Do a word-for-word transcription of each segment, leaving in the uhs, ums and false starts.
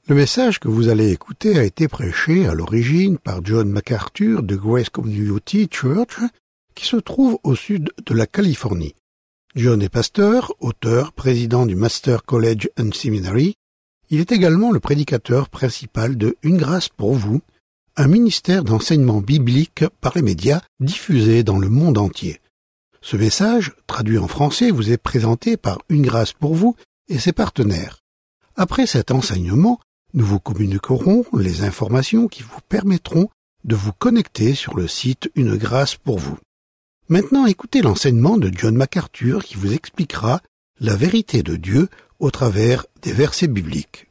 Le message que vous allez écouter a été prêché à l'origine par John MacArthur de Grace Community Church, qui se trouve au sud de la Californie. John est pasteur, auteur, président du Master College and Seminary. Il est également le prédicateur principal de Une grâce pour vous, un ministère d'enseignement biblique par les médias diffusé dans le monde entier. Ce message, traduit en français, vous est présenté par Une grâce pour vous et ses partenaires. Après cet enseignement, nous vous communiquerons les informations qui vous permettront de vous connecter sur le site Une grâce pour vous. Maintenant, écoutez l'enseignement de John MacArthur qui vous expliquera la vérité de Dieu au travers des versets bibliques.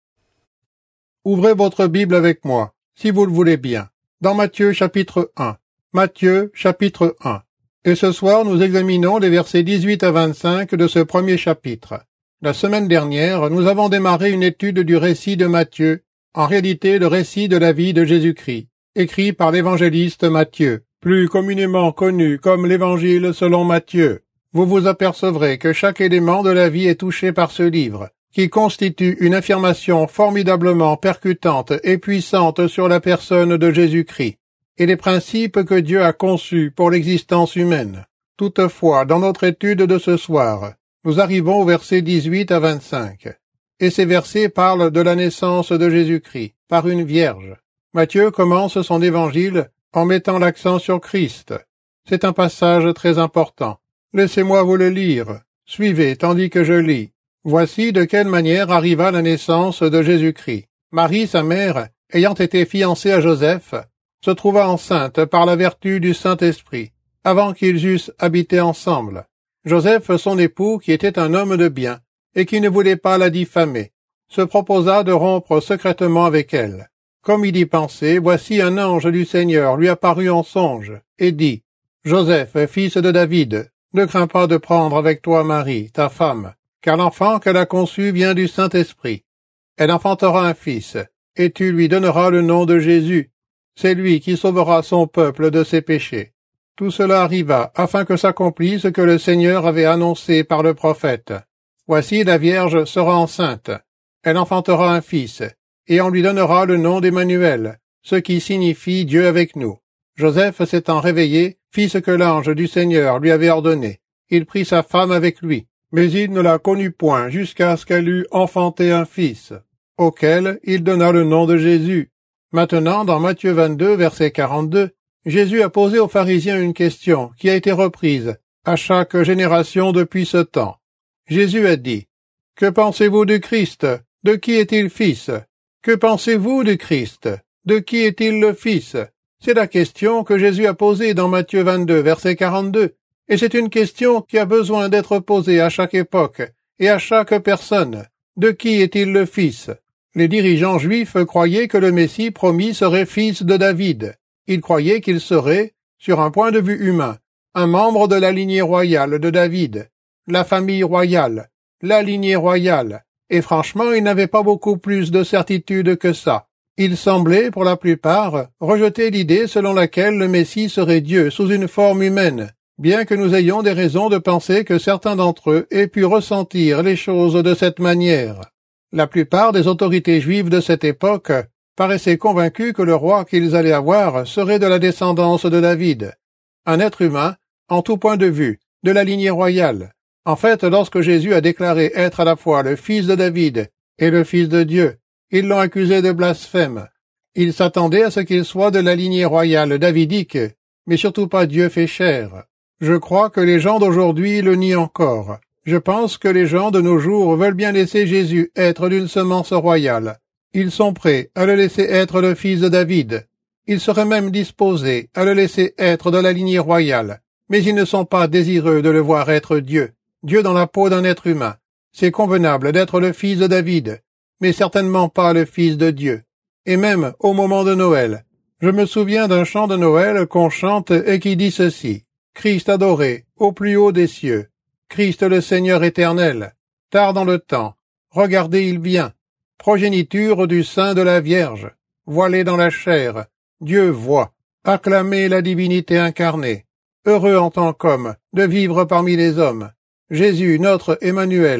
Ouvrez votre Bible avec moi, si vous le voulez bien, dans Matthieu chapitre un. Matthieu chapitre un. Et ce soir, nous examinons les versets dix-huit à vingt-cinq de ce premier chapitre. La semaine dernière, nous avons démarré une étude du récit de Matthieu, en réalité le récit de la vie de Jésus-Christ, écrit par l'évangéliste Matthieu, plus communément connu comme l'Évangile selon Matthieu. Vous vous apercevrez que chaque élément de la vie est touché par ce livre, qui constitue une affirmation formidablement percutante et puissante sur la personne de Jésus-Christ, et les principes que Dieu a conçus pour l'existence humaine. Toutefois, dans notre étude de ce soir, nous arrivons au verset dix-huit à vingt-cinq. Et ces versets parlent de la naissance de Jésus-Christ, par une vierge. Matthieu commence son évangile en mettant l'accent sur Christ. C'est un passage très important. Laissez-moi vous le lire. Suivez tandis que je lis. Voici de quelle manière arriva la naissance de Jésus-Christ. Marie, sa mère, ayant été fiancée à Joseph, se trouva enceinte par la vertu du Saint-Esprit, avant qu'ils eussent habité ensemble. Joseph, son époux, qui était un homme de bien, et qui ne voulait pas la diffamer, se proposa de rompre secrètement avec elle. Comme il y pensait, voici un ange du Seigneur lui apparut en songe, et dit, « Joseph, fils de David, ne crains pas de prendre avec toi Marie, ta femme, car l'enfant qu'elle a conçu vient du Saint-Esprit. Elle enfantera un fils, et tu lui donneras le nom de Jésus. C'est lui qui sauvera son peuple de ses péchés. » Tout cela arriva afin que s'accomplisse ce que le Seigneur avait annoncé par le prophète. Voici la Vierge sera enceinte. Elle enfantera un fils, et on lui donnera le nom d'Emmanuel, ce qui signifie Dieu avec nous. Joseph s'étant réveillé, fit ce que l'ange du Seigneur lui avait ordonné. Il prit sa femme avec lui, mais il ne la connut point jusqu'à ce qu'elle eût enfanté un fils, auquel il donna le nom de Jésus. Maintenant, dans Matthieu vingt-deux, verset quarante-deux, Jésus a posé aux pharisiens une question qui a été reprise à chaque génération depuis ce temps. Jésus a dit, « Que pensez-vous du Christ? De qui est-il fils? Que pensez-vous du Christ? De qui est-il le fils ?» C'est la question que Jésus a posée dans Matthieu vingt-deux, verset quarante-deux, et c'est une question qui a besoin d'être posée à chaque époque et à chaque personne. De qui est-il le fils? Les dirigeants juifs croyaient que le Messie promis serait fils de David. Ils croyaient qu'il serait, sur un point de vue humain, un membre de la lignée royale de David, la famille royale, la lignée royale, et franchement, ils n'avaient pas beaucoup plus de certitude que ça. Ils semblaient, pour la plupart, rejeter l'idée selon laquelle le Messie serait Dieu sous une forme humaine, bien que nous ayons des raisons de penser que certains d'entre eux aient pu ressentir les choses de cette manière. La plupart des autorités juives de cette époque paraissaient convaincus que le roi qu'ils allaient avoir serait de la descendance de David, un être humain, en tout point de vue, de la lignée royale. En fait, lorsque Jésus a déclaré être à la fois le fils de David et le fils de Dieu, ils l'ont accusé de blasphème. Ils s'attendaient à ce qu'il soit de la lignée royale davidique, mais surtout pas Dieu fait chair. Je crois que les gens d'aujourd'hui le nient encore. Je pense que les gens de nos jours veulent bien laisser Jésus être d'une semence royale. Ils sont prêts à le laisser être le fils de David. Ils seraient même disposés à le laisser être de la lignée royale. Mais ils ne sont pas désireux de le voir être Dieu. Dieu dans la peau d'un être humain. C'est convenable d'être le fils de David, mais certainement pas le fils de Dieu. Et même au moment de Noël. Je me souviens d'un chant de Noël qu'on chante et qui dit ceci. Christ adoré, au plus haut des cieux. Christ le Seigneur éternel. Tard dans le temps. Regardez, il vient. Progéniture du sein de la Vierge, voilée dans la chair, Dieu voit, acclamez la divinité incarnée, heureux en tant qu'homme, de vivre parmi les hommes. Jésus, notre Emmanuel,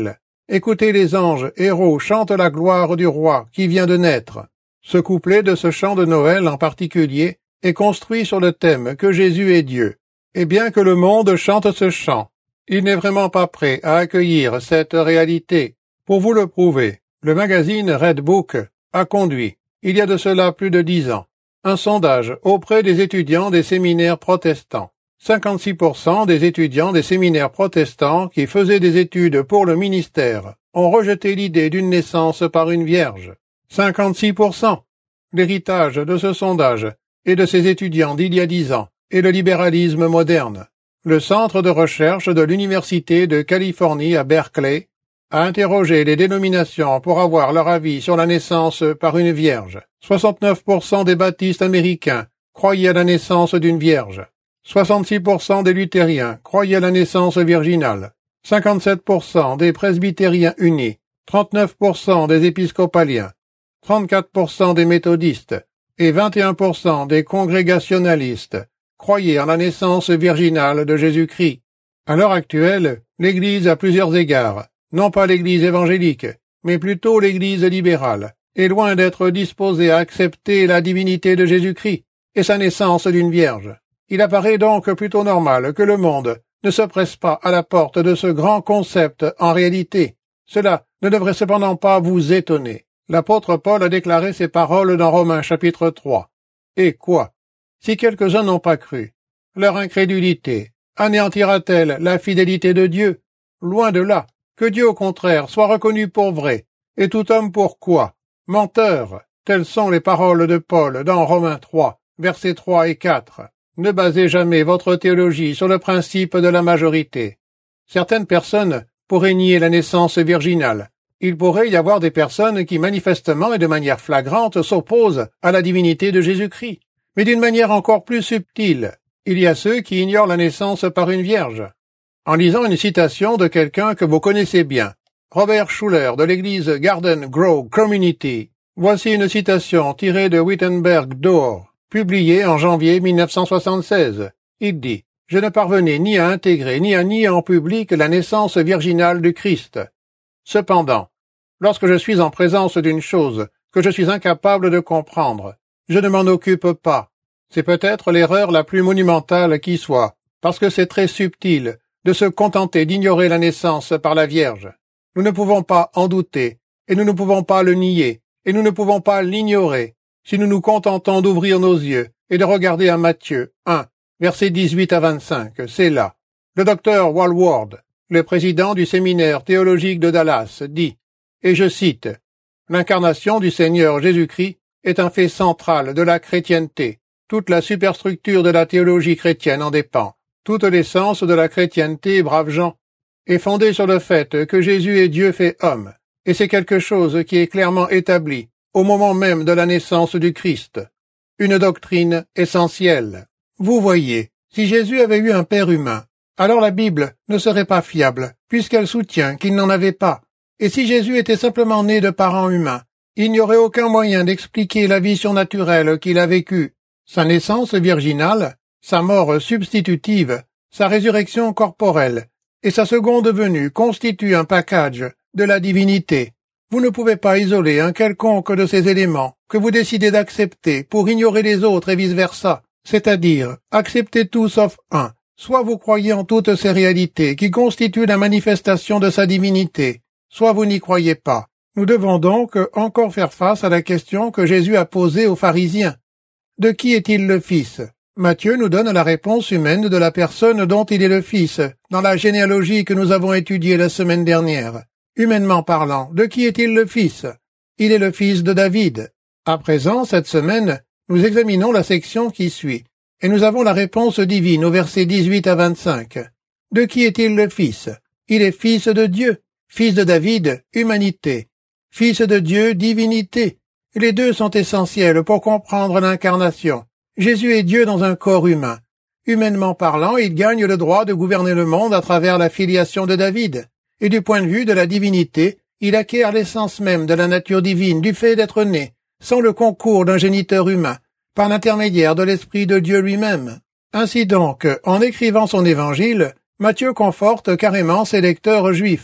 Écoutez les anges, héros, chantent la gloire du roi qui vient de naître. Ce couplet de ce chant de Noël en particulier est construit sur le thème que Jésus est Dieu. Et bien que le monde chante ce chant, il n'est vraiment pas prêt à accueillir cette réalité. Pour vous le prouver, le magazine Redbook a conduit, il y a de cela plus de dix ans, un sondage auprès des étudiants des séminaires protestants. cinquante-six pour cent des étudiants des séminaires protestants qui faisaient des études pour le ministère ont rejeté l'idée d'une naissance par une vierge. cinquante-six pour cent. L'héritage de ce sondage et de ces étudiants d'il y a dix ans est le libéralisme moderne. Le centre de recherche de l'Université de Californie à Berkeley a interrogé les dénominations pour avoir leur avis sur la naissance par une vierge. soixante-neuf pour cent des baptistes américains croyaient à la naissance d'une vierge. soixante-six pour cent des luthériens croyaient à la naissance virginale. cinquante-sept pour cent des presbytériens unis. trente-neuf pour cent des épiscopaliens. trente-quatre pour cent des méthodistes et vingt et un pour cent des congrégationalistes croyaient en la naissance virginale de Jésus-Christ. À l'heure actuelle, l'Église à plusieurs égards, non pas l'Église évangélique, mais plutôt l'Église libérale, est loin d'être disposée à accepter la divinité de Jésus-Christ et sa naissance d'une vierge. Il apparaît donc plutôt normal que le monde ne se presse pas à la porte de ce grand concept en réalité. Cela ne devrait cependant pas vous étonner. L'apôtre Paul a déclaré ces paroles dans Romains chapitre trois. Et quoi? Si quelques-uns n'ont pas cru, leur incrédulité anéantira-t-elle la fidélité de Dieu? Loin de là. Que Dieu au contraire soit reconnu pour vrai, et tout homme pour quoi? Menteur. Telles sont les paroles de Paul dans Romains trois, versets trois et quatre. Ne basez jamais votre théologie sur le principe de la majorité. Certaines personnes pourraient nier la naissance virginale. Il pourrait y avoir des personnes qui manifestement et de manière flagrante s'opposent à la divinité de Jésus-Christ. Mais d'une manière encore plus subtile, il y a ceux qui ignorent la naissance par une vierge. En lisant une citation de quelqu'un que vous connaissez bien, Robert Schuller de l'église Garden Grove Community, voici une citation tirée de Wittenberg d'Or, publiée en janvier mille neuf cent soixante-seize. Il dit « Je ne parvenais ni à intégrer ni à nier en public la naissance virginale du Christ. Cependant, lorsque je suis en présence d'une chose que je suis incapable de comprendre, je ne m'en occupe pas. C'est peut-être l'erreur la plus monumentale qui soit, parce que c'est très subtil de se contenter d'ignorer la naissance par la Vierge. Nous ne pouvons pas en douter, et nous ne pouvons pas le nier, et nous ne pouvons pas l'ignorer, si nous nous contentons d'ouvrir nos yeux et de regarder à Matthieu un, versets dix-huit à vingt-cinq, c'est là. Le docteur Walward, le président du séminaire théologique de Dallas, dit, et je cite, « L'incarnation du Seigneur Jésus-Christ est un fait central de la chrétienté. Toute la superstructure de la théologie chrétienne en dépend. Toute l'essence de la chrétienté, braves gens, est fondée sur le fait que Jésus est Dieu fait homme, et c'est quelque chose qui est clairement établi au moment même de la naissance du Christ. Une doctrine essentielle. Vous voyez, si Jésus avait eu un père humain, alors la Bible ne serait pas fiable, puisqu'elle soutient qu'il n'en avait pas. Et si Jésus était simplement né de parents humains, il n'y aurait aucun moyen d'expliquer la vie surnaturelle qu'il a vécue. Sa naissance virginale, sa mort substitutive, sa résurrection corporelle et sa seconde venue constituent un package de la divinité. Vous ne pouvez pas isoler un quelconque de ces éléments que vous décidez d'accepter pour ignorer les autres et vice-versa, c'est-à-dire accepter tout sauf un. Soit vous croyez en toutes ces réalités qui constituent la manifestation de sa divinité, soit vous n'y croyez pas. Nous devons donc encore faire face à la question que Jésus a posée aux pharisiens. De qui est-il le fils? Matthieu nous donne la réponse humaine de la personne dont il est le fils, dans la généalogie que nous avons étudiée la semaine dernière. Humainement parlant, de qui est-il le fils? Il est le fils de David. À présent, cette semaine, nous examinons la section qui suit, et nous avons la réponse divine au verset dix-huit à vingt-cinq. De qui est-il le fils? Il est fils de Dieu, fils de David, humanité, fils de Dieu, divinité. Les deux sont essentiels pour comprendre l'incarnation. Jésus est Dieu dans un corps humain. Humainement parlant, il gagne le droit de gouverner le monde à travers la filiation de David. Et du point de vue de la divinité, il acquiert l'essence même de la nature divine du fait d'être né, sans le concours d'un géniteur humain, par l'intermédiaire de l'Esprit de Dieu lui-même. Ainsi donc, en écrivant son évangile, Matthieu conforte carrément ses lecteurs juifs,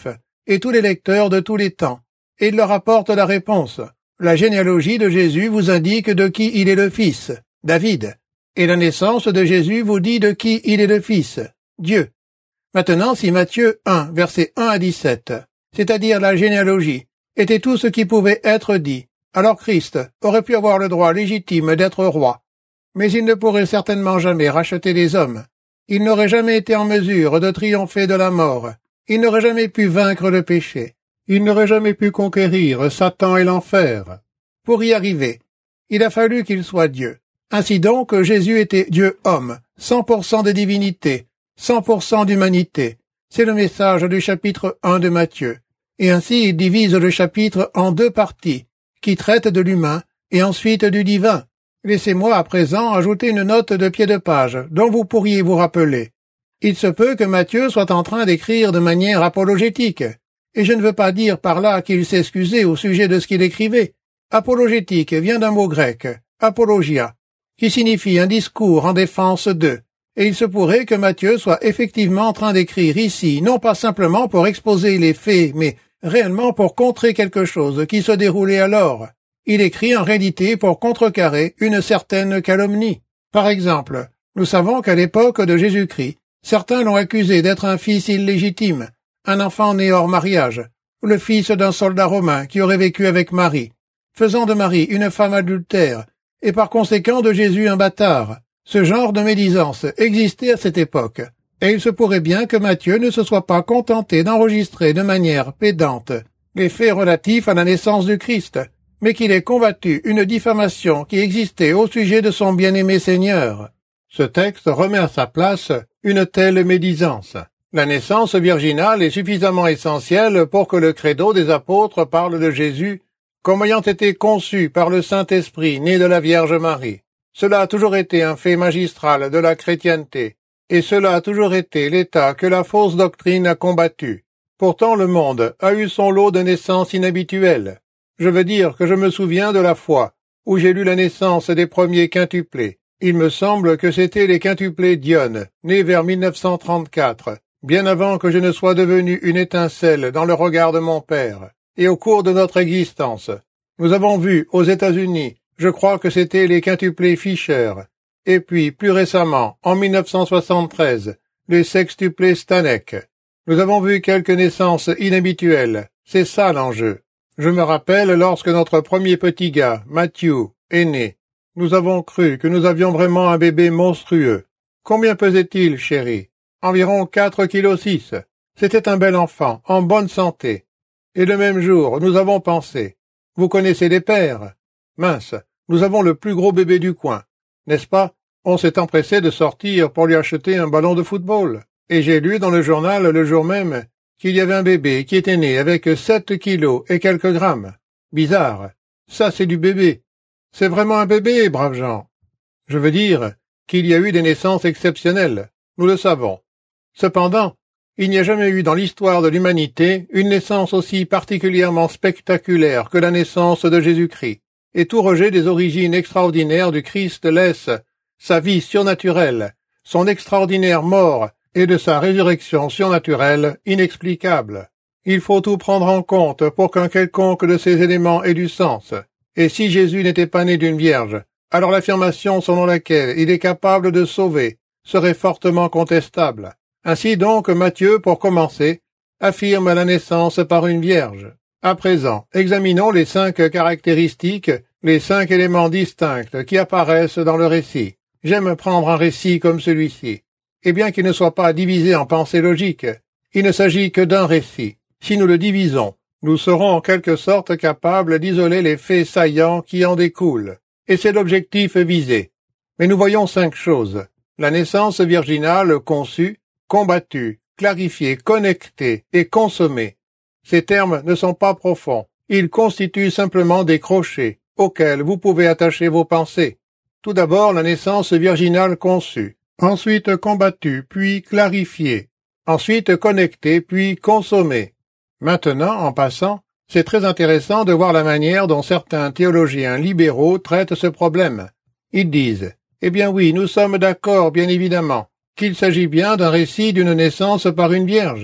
et tous les lecteurs de tous les temps, et il leur apporte la réponse. La généalogie de Jésus vous indique de qui il est le fils, David, et la naissance de Jésus vous dit de qui il est le fils, Dieu. Maintenant, si Matthieu un, versets un à dix-sept, c'est-à-dire la généalogie, était tout ce qui pouvait être dit, alors Christ aurait pu avoir le droit légitime d'être roi. Mais il ne pourrait certainement jamais racheter les hommes. Il n'aurait jamais été en mesure de triompher de la mort. Il n'aurait jamais pu vaincre le péché. Il n'aurait jamais pu conquérir Satan et l'enfer. Pour y arriver, il a fallu qu'il soit Dieu. Ainsi donc, Jésus était Dieu-homme, cent pour cent de divinité, cent pour cent d'humanité. C'est le message du chapitre un de Matthieu. Et ainsi il divise le chapitre en deux parties, qui traitent de l'humain et ensuite du divin. Laissez-moi à présent ajouter une note de pied de page, dont vous pourriez vous rappeler. Il se peut que Matthieu soit en train d'écrire de manière apologétique, et je ne veux pas dire par là qu'il s'excusait au sujet de ce qu'il écrivait. Apologétique vient d'un mot grec, apologia, qui signifie un discours en défense d'eux, et il se pourrait que Matthieu soit effectivement en train d'écrire ici, non pas simplement pour exposer les faits, mais réellement pour contrer quelque chose qui se déroulait alors. Il écrit en réalité pour contrecarrer une certaine calomnie. Par exemple, nous savons qu'à l'époque de Jésus-Christ, certains l'ont accusé d'être un fils illégitime, un enfant né hors mariage, le fils d'un soldat romain qui aurait vécu avec Marie, faisant de Marie une femme adultère, et par conséquent de Jésus un bâtard. Ce genre de médisance existait à cette époque, et il se pourrait bien que Matthieu ne se soit pas contenté d'enregistrer de manière pédante les faits relatifs à la naissance du Christ, mais qu'il ait combattu une diffamation qui existait au sujet de son bien-aimé Seigneur. Ce texte remet à sa place une telle médisance. La naissance virginale est suffisamment essentielle pour que le credo des apôtres parle de Jésus comme ayant été conçu par le Saint-Esprit né de la Vierge Marie. Cela a toujours été un fait magistral de la chrétienté, et cela a toujours été l'état que la fausse doctrine a combattu. Pourtant le monde a eu son lot de naissances inhabituelles. Je veux dire que je me souviens de la fois où j'ai lu la naissance des premiers quintuplés. Il me semble que c'étaient les quintuplés Dionne, nés vers mille neuf cent trente-quatre, bien avant que je ne sois devenu une étincelle dans le regard de mon père. Et au cours de notre existence, nous avons vu aux États-Unis, je crois que c'étaient les quintuplés Fisher, et puis plus récemment, en mille neuf cent soixante-treize, les sextuplés Stanek. Nous avons vu quelques naissances inhabituelles, c'est ça l'enjeu. Je me rappelle lorsque notre premier petit gars, Matthew, est né. Nous avons cru que nous avions vraiment un bébé monstrueux. Combien pesait-il, chérie? Environ quatre kilos six. C'était un bel enfant, en bonne santé. Et le même jour, nous avons pensé. Vous connaissez les pères? Mince, nous avons le plus gros bébé du coin. N'est-ce pas? On s'est empressé de sortir pour lui acheter un ballon de football. Et j'ai lu dans le journal le jour même qu'il y avait un bébé qui était né avec sept kilos et quelques grammes. Bizarre. Ça, c'est du bébé. C'est vraiment un bébé, braves gens. Je veux dire qu'il y a eu des naissances exceptionnelles. Nous le savons. Cependant, il n'y a jamais eu dans l'histoire de l'humanité une naissance aussi particulièrement spectaculaire que la naissance de Jésus-Christ. Et tout rejet des origines extraordinaires du Christ laisse sa vie surnaturelle, son extraordinaire mort et de sa résurrection surnaturelle inexplicable. Il faut tout prendre en compte pour qu'un quelconque de ces éléments ait du sens. Et si Jésus n'était pas né d'une vierge, alors l'affirmation selon laquelle il est capable de sauver serait fortement contestable. Ainsi donc, Matthieu, pour commencer, affirme la naissance par une vierge. À présent, examinons les cinq caractéristiques, les cinq éléments distincts qui apparaissent dans le récit. J'aime prendre un récit comme celui-ci. Et bien qu'il ne soit pas divisé en pensées logiques, il ne s'agit que d'un récit. Si nous le divisons, nous serons en quelque sorte capables d'isoler les faits saillants qui en découlent. Et c'est l'objectif visé. Mais nous voyons cinq choses. La naissance virginale conçue, combattue, clarifiée, connectée et consommée. Ces termes ne sont pas profonds. Ils constituent simplement des crochets auxquels vous pouvez attacher vos pensées. Tout d'abord, la naissance virginale conçue. Ensuite combattue, puis clarifiée. Ensuite connectée, puis consommée. Maintenant, en passant, c'est très intéressant de voir la manière dont certains théologiens libéraux traitent ce problème. Ils disent, eh bien oui, nous sommes d'accord, bien évidemment, qu'il s'agit bien d'un récit d'une naissance par une vierge.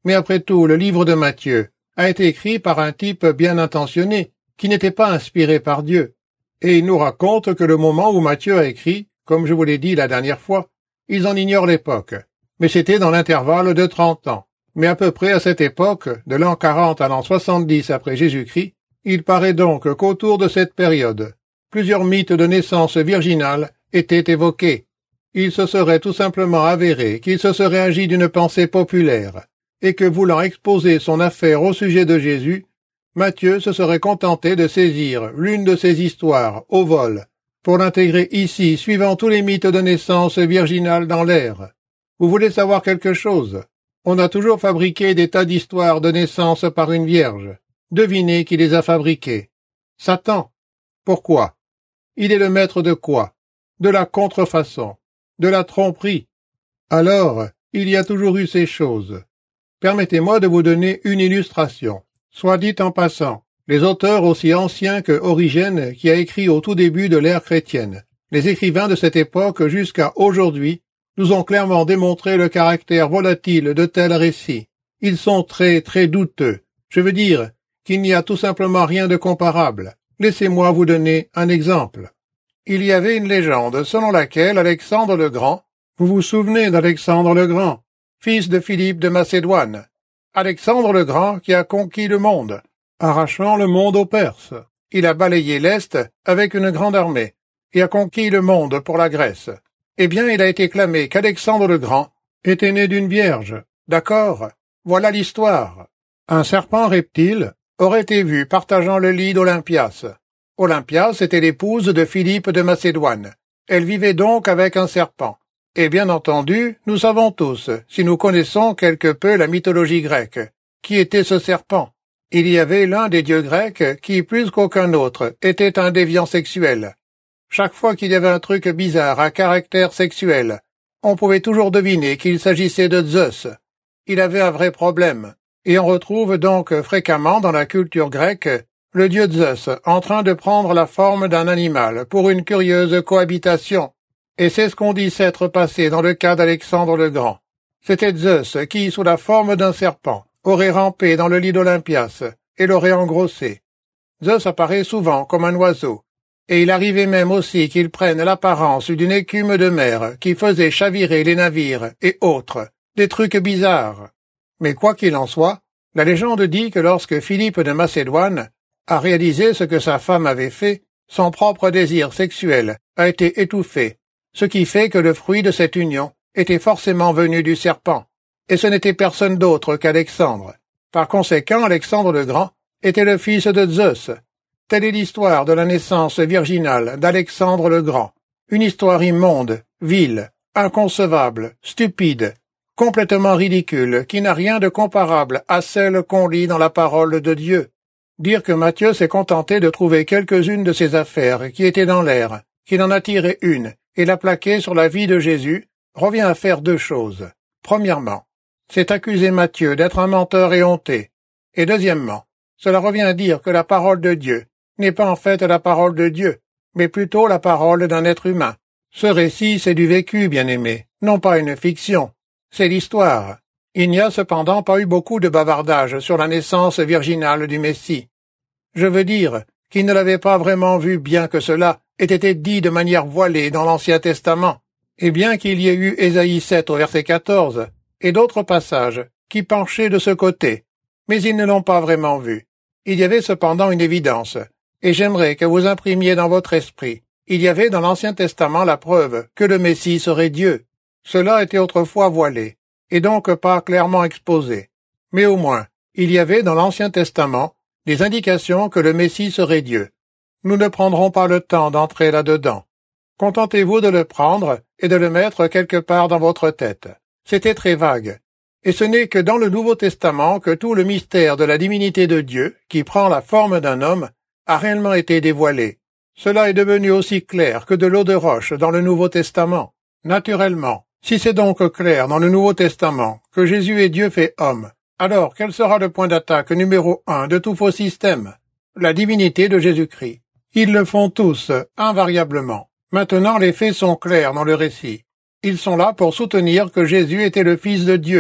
Mais après tout, le livre de Matthieu a été écrit par un type bien intentionné, qui n'était pas inspiré par Dieu. Et il nous raconte que le moment où Matthieu a écrit, comme je vous l'ai dit la dernière fois, ils en ignorent l'époque. Mais c'était dans l'intervalle de trente ans. Mais à peu près à cette époque, de l'an quarante à l'an soixante-dix après Jésus-Christ, il paraît donc qu'autour de cette période, plusieurs mythes de naissance virginale étaient évoqués. Il se serait tout simplement avéré qu'il se serait agi d'une pensée populaire, et que voulant exposer son affaire au sujet de Jésus, Matthieu se serait contenté de saisir l'une de ces histoires au vol, pour l'intégrer ici suivant tous les mythes de naissance virginale dans l'air. Vous voulez savoir quelque chose? On a toujours fabriqué des tas d'histoires de naissance par une vierge. Devinez qui les a fabriquées. Satan. Pourquoi? Il est le maître de quoi? De la contrefaçon, de la tromperie. Alors, il y a toujours eu ces choses. Permettez-moi de vous donner une illustration. Soit dit en passant, les auteurs aussi anciens que Origène, qui a écrit au tout début de l'ère chrétienne, les écrivains de cette époque jusqu'à aujourd'hui, nous ont clairement démontré le caractère volatile de tels récits. Ils sont très, très douteux. Je veux dire qu'il n'y a tout simplement rien de comparable. Laissez-moi vous donner un exemple. Il y avait une légende selon laquelle Alexandre le Grand, vous vous souvenez d'Alexandre le Grand, fils de Philippe de Macédoine, Alexandre le Grand qui a conquis le monde, arrachant le monde aux Perses. Il a balayé l'Est avec une grande armée et a conquis le monde pour la Grèce. Eh bien, il a été clamé qu'Alexandre le Grand était né d'une vierge. D'accord? Voilà l'histoire. Un serpent reptile aurait été vu partageant le lit d'Olympias. Olympias était l'épouse de Philippe de Macédoine. Elle vivait donc avec un serpent. Et bien entendu, nous savons tous, si nous connaissons quelque peu la mythologie grecque, qui était ce serpent. Il y avait l'un des dieux grecs qui, plus qu'aucun autre, était un déviant sexuel. Chaque fois qu'il y avait un truc bizarre à caractère sexuel, on pouvait toujours deviner qu'il s'agissait de Zeus. Il avait un vrai problème, et on retrouve donc fréquemment dans la culture grecque le dieu Zeus en train de prendre la forme d'un animal pour une curieuse cohabitation. Et c'est ce qu'on dit s'être passé dans le cas d'Alexandre le Grand. C'était Zeus qui, sous la forme d'un serpent, aurait rampé dans le lit d'Olympias et l'aurait engrossé. Zeus apparaît souvent comme un oiseau, et il arrivait même aussi qu'il prenne l'apparence d'une écume de mer qui faisait chavirer les navires et autres, des trucs bizarres. Mais quoi qu'il en soit, la légende dit que lorsque Philippe de Macédoine a réalisé ce que sa femme avait fait, son propre désir sexuel a été étouffé, ce qui fait que le fruit de cette union était forcément venu du serpent, et ce n'était personne d'autre qu'Alexandre. Par conséquent, Alexandre le Grand était le fils de Zeus. Telle est l'histoire de la naissance virginale d'Alexandre le Grand, une histoire immonde, vile, inconcevable, stupide, complètement ridicule, qui n'a rien de comparable à celle qu'on lit dans la parole de Dieu. Dire que Matthieu s'est contenté de trouver quelques-unes de ces affaires qui étaient dans l'air, qu'il en a tiré une, et l'a plaquée sur la vie de Jésus, revient à faire deux choses. Premièrement, c'est accuser Matthieu d'être un menteur éhonté. Et deuxièmement, cela revient à dire que la parole de Dieu n'est pas en fait la parole de Dieu, mais plutôt la parole d'un être humain. Ce récit, c'est du vécu, bien-aimé, non pas une fiction. C'est l'histoire. Il n'y a cependant pas eu beaucoup de bavardage sur la naissance virginale du Messie. Je veux dire qu'il ne l'avait pas vraiment vu, bien que cela ait été dit de manière voilée dans l'Ancien Testament, et bien qu'il y ait eu Ésaïe sept au verset quatorze, et d'autres passages qui penchaient de ce côté, mais ils ne l'ont pas vraiment vu. Il y avait cependant une évidence, et j'aimerais que vous imprimiez dans votre esprit. Il y avait dans l'Ancien Testament la preuve que le Messie serait Dieu. Cela était autrefois voilé, et donc pas clairement exposé. Mais au moins, il y avait dans l'Ancien Testament des indications que le Messie serait Dieu. Nous ne prendrons pas le temps d'entrer là-dedans. Contentez-vous de le prendre et de le mettre quelque part dans votre tête. C'était très vague. Et ce n'est que dans le Nouveau Testament que tout le mystère de la divinité de Dieu, qui prend la forme d'un homme, a réellement été dévoilé. Cela est devenu aussi clair que de l'eau de roche dans le Nouveau Testament. Naturellement, si c'est donc clair dans le Nouveau Testament que Jésus est Dieu fait homme, alors quel sera le point d'attaque numéro un de tout faux système? La divinité de Jésus-Christ. Ils le font tous, invariablement. Maintenant, les faits sont clairs dans le récit. Ils sont là pour soutenir que Jésus était le Fils de Dieu,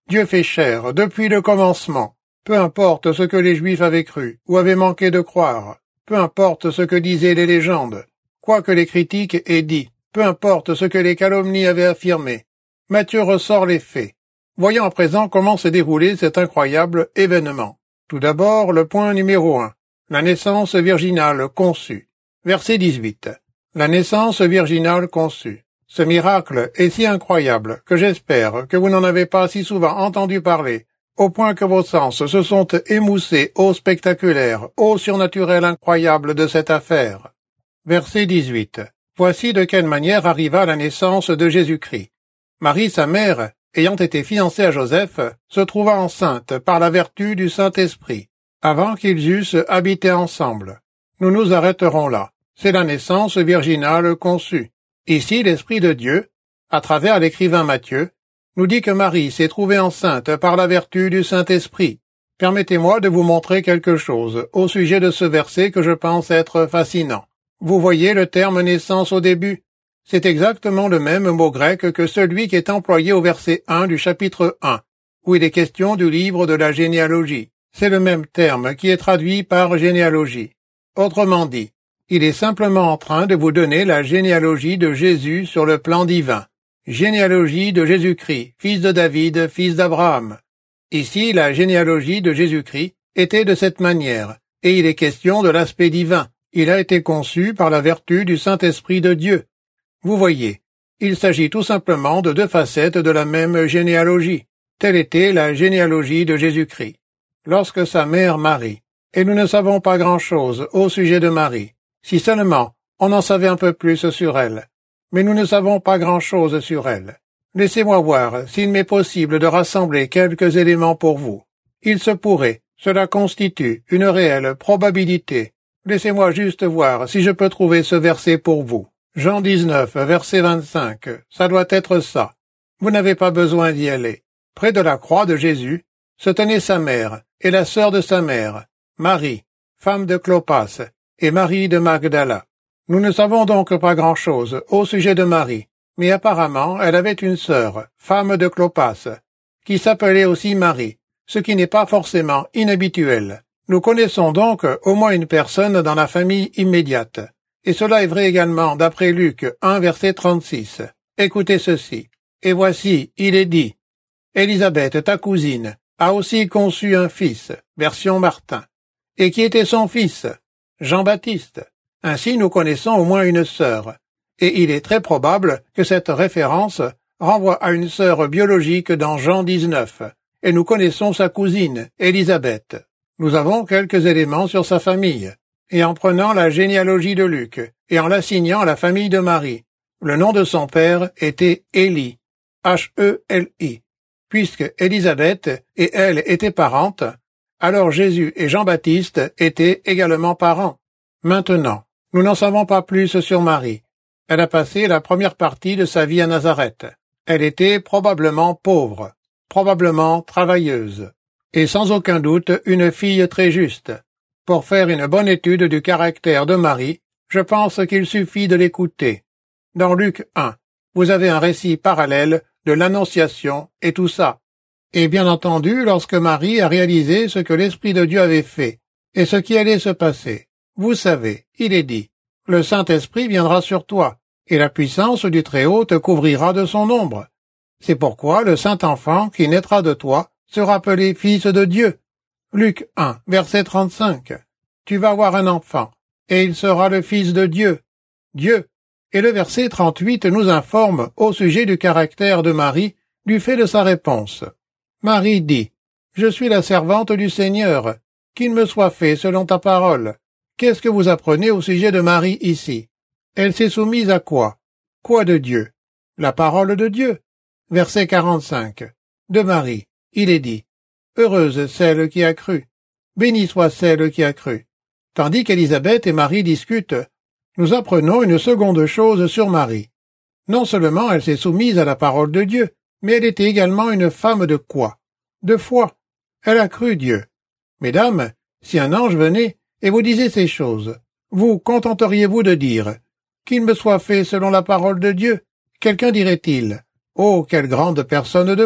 Dieu fait chair, depuis le commencement. Peu importe ce que les Juifs avaient cru, ou avaient manqué de croire. Peu importe ce que disaient les légendes. Quoi que les critiques aient dit. Peu importe ce que les calomnies avaient affirmé. Matthieu ressort les faits. Voyons à présent comment s'est déroulé cet incroyable événement. Tout d'abord, le point numéro un. La naissance virginale conçue. Verset dix-huit. La naissance virginale conçue. Ce miracle est si incroyable que j'espère que vous n'en avez pas si souvent entendu parler, au point que vos sens se sont émoussés au spectaculaire, au surnaturel incroyable de cette affaire. Verset dix-huit. Voici de quelle manière arriva la naissance de Jésus-Christ. Marie, sa mère, ayant été fiancée à Joseph, se trouva enceinte par la vertu du Saint-Esprit, avant qu'ils eussent habité ensemble. Nous nous arrêterons là. C'est la naissance virginale conçue. Ici, l'Esprit de Dieu, à travers l'écrivain Matthieu, nous dit que Marie s'est trouvée enceinte par la vertu du Saint-Esprit. Permettez-moi de vous montrer quelque chose au sujet de ce verset que je pense être fascinant. Vous voyez le terme naissance au début? C'est exactement le même mot grec que celui qui est employé au verset un du chapitre un, où il est question du livre de la généalogie. C'est le même terme qui est traduit par généalogie. Autrement dit, il est simplement en train de vous donner la généalogie de Jésus sur le plan divin. Généalogie de Jésus-Christ, fils de David, fils d'Abraham. Ici, la généalogie de Jésus-Christ était de cette manière, et il est question de l'aspect divin. Il a été conçu par la vertu du Saint-Esprit de Dieu. Vous voyez, il s'agit tout simplement de deux facettes de la même généalogie. Telle était la généalogie de Jésus-Christ. Lorsque sa mère Marie, et nous ne savons pas grand-chose au sujet de Marie, si seulement on en savait un peu plus sur elle, mais nous ne savons pas grand-chose sur elle. Laissez-moi voir s'il m'est possible de rassembler quelques éléments pour vous. Il se pourrait, cela constitue une réelle probabilité. Laissez-moi juste voir si je peux trouver ce verset pour vous. Jean dix-neuf, verset vingt-cinq, ça doit être ça. Vous n'avez pas besoin d'y aller. Près de la croix de Jésus se tenait sa mère et la sœur de sa mère, Marie, femme de Clopas, et Marie de Magdala. Nous ne savons donc pas grand-chose au sujet de Marie, mais apparemment elle avait une sœur, femme de Clopas, qui s'appelait aussi Marie, ce qui n'est pas forcément inhabituel. Nous connaissons donc au moins une personne dans la famille immédiate, et cela est vrai également d'après Luc un, verset trente-six. Écoutez ceci. Et voici, il est dit, Élisabeth, ta cousine, a aussi conçu un fils, version Martin. Et qui était son fils? Jean-Baptiste. Ainsi nous connaissons au moins une sœur, et il est très probable que cette référence renvoie à une sœur biologique dans Jean dix-neuf, et nous connaissons sa cousine, Élisabeth. Nous avons quelques éléments sur sa famille, et en prenant la généalogie de Luc, et en l'assignant à la famille de Marie, le nom de son père était Élie, H E L I. Puisque Élisabeth et elle étaient parentes, alors Jésus et Jean-Baptiste étaient également parents. Maintenant, nous n'en savons pas plus sur Marie. Elle a passé la première partie de sa vie à Nazareth. Elle était probablement pauvre, probablement travailleuse, et sans aucun doute une fille très juste. Pour faire une bonne étude du caractère de Marie, je pense qu'il suffit de l'écouter. Dans Luc un, vous avez un récit parallèle de l'Annonciation et tout ça. Et bien entendu, lorsque Marie a réalisé ce que l'Esprit de Dieu avait fait, et ce qui allait se passer, vous savez, il est dit, le Saint-Esprit viendra sur toi, et la puissance du Très-Haut te couvrira de son ombre. C'est pourquoi le Saint-Enfant qui naîtra de toi sera appelé Fils de Dieu. Luc un, verset trente-cinq. Tu vas avoir un enfant, et il sera le Fils de Dieu. Dieu. Et le verset trente-huit nous informe au sujet du caractère de Marie, du fait de sa réponse. Marie dit, « Je suis la servante du Seigneur, qu'il me soit fait selon ta parole. » Qu'est-ce que vous apprenez au sujet de Marie ici? Elle s'est soumise à quoi? Quoi de Dieu? La parole de Dieu. Verset quarante-cinq. De Marie, il est dit, « Heureuse celle qui a cru. Bénie soit celle qui a cru. » Tandis qu'Élisabeth et Marie discutent, nous apprenons une seconde chose sur Marie. Non seulement elle s'est soumise à la parole de Dieu, mais elle était également une femme de quoi? De foi. Elle a cru Dieu. Mesdames, si un ange venait et vous disait ces choses, vous contenteriez-vous de dire « Qu'il me soit fait selon la parole de Dieu » Quelqu'un dirait-il « Oh, quelle grande personne de foi »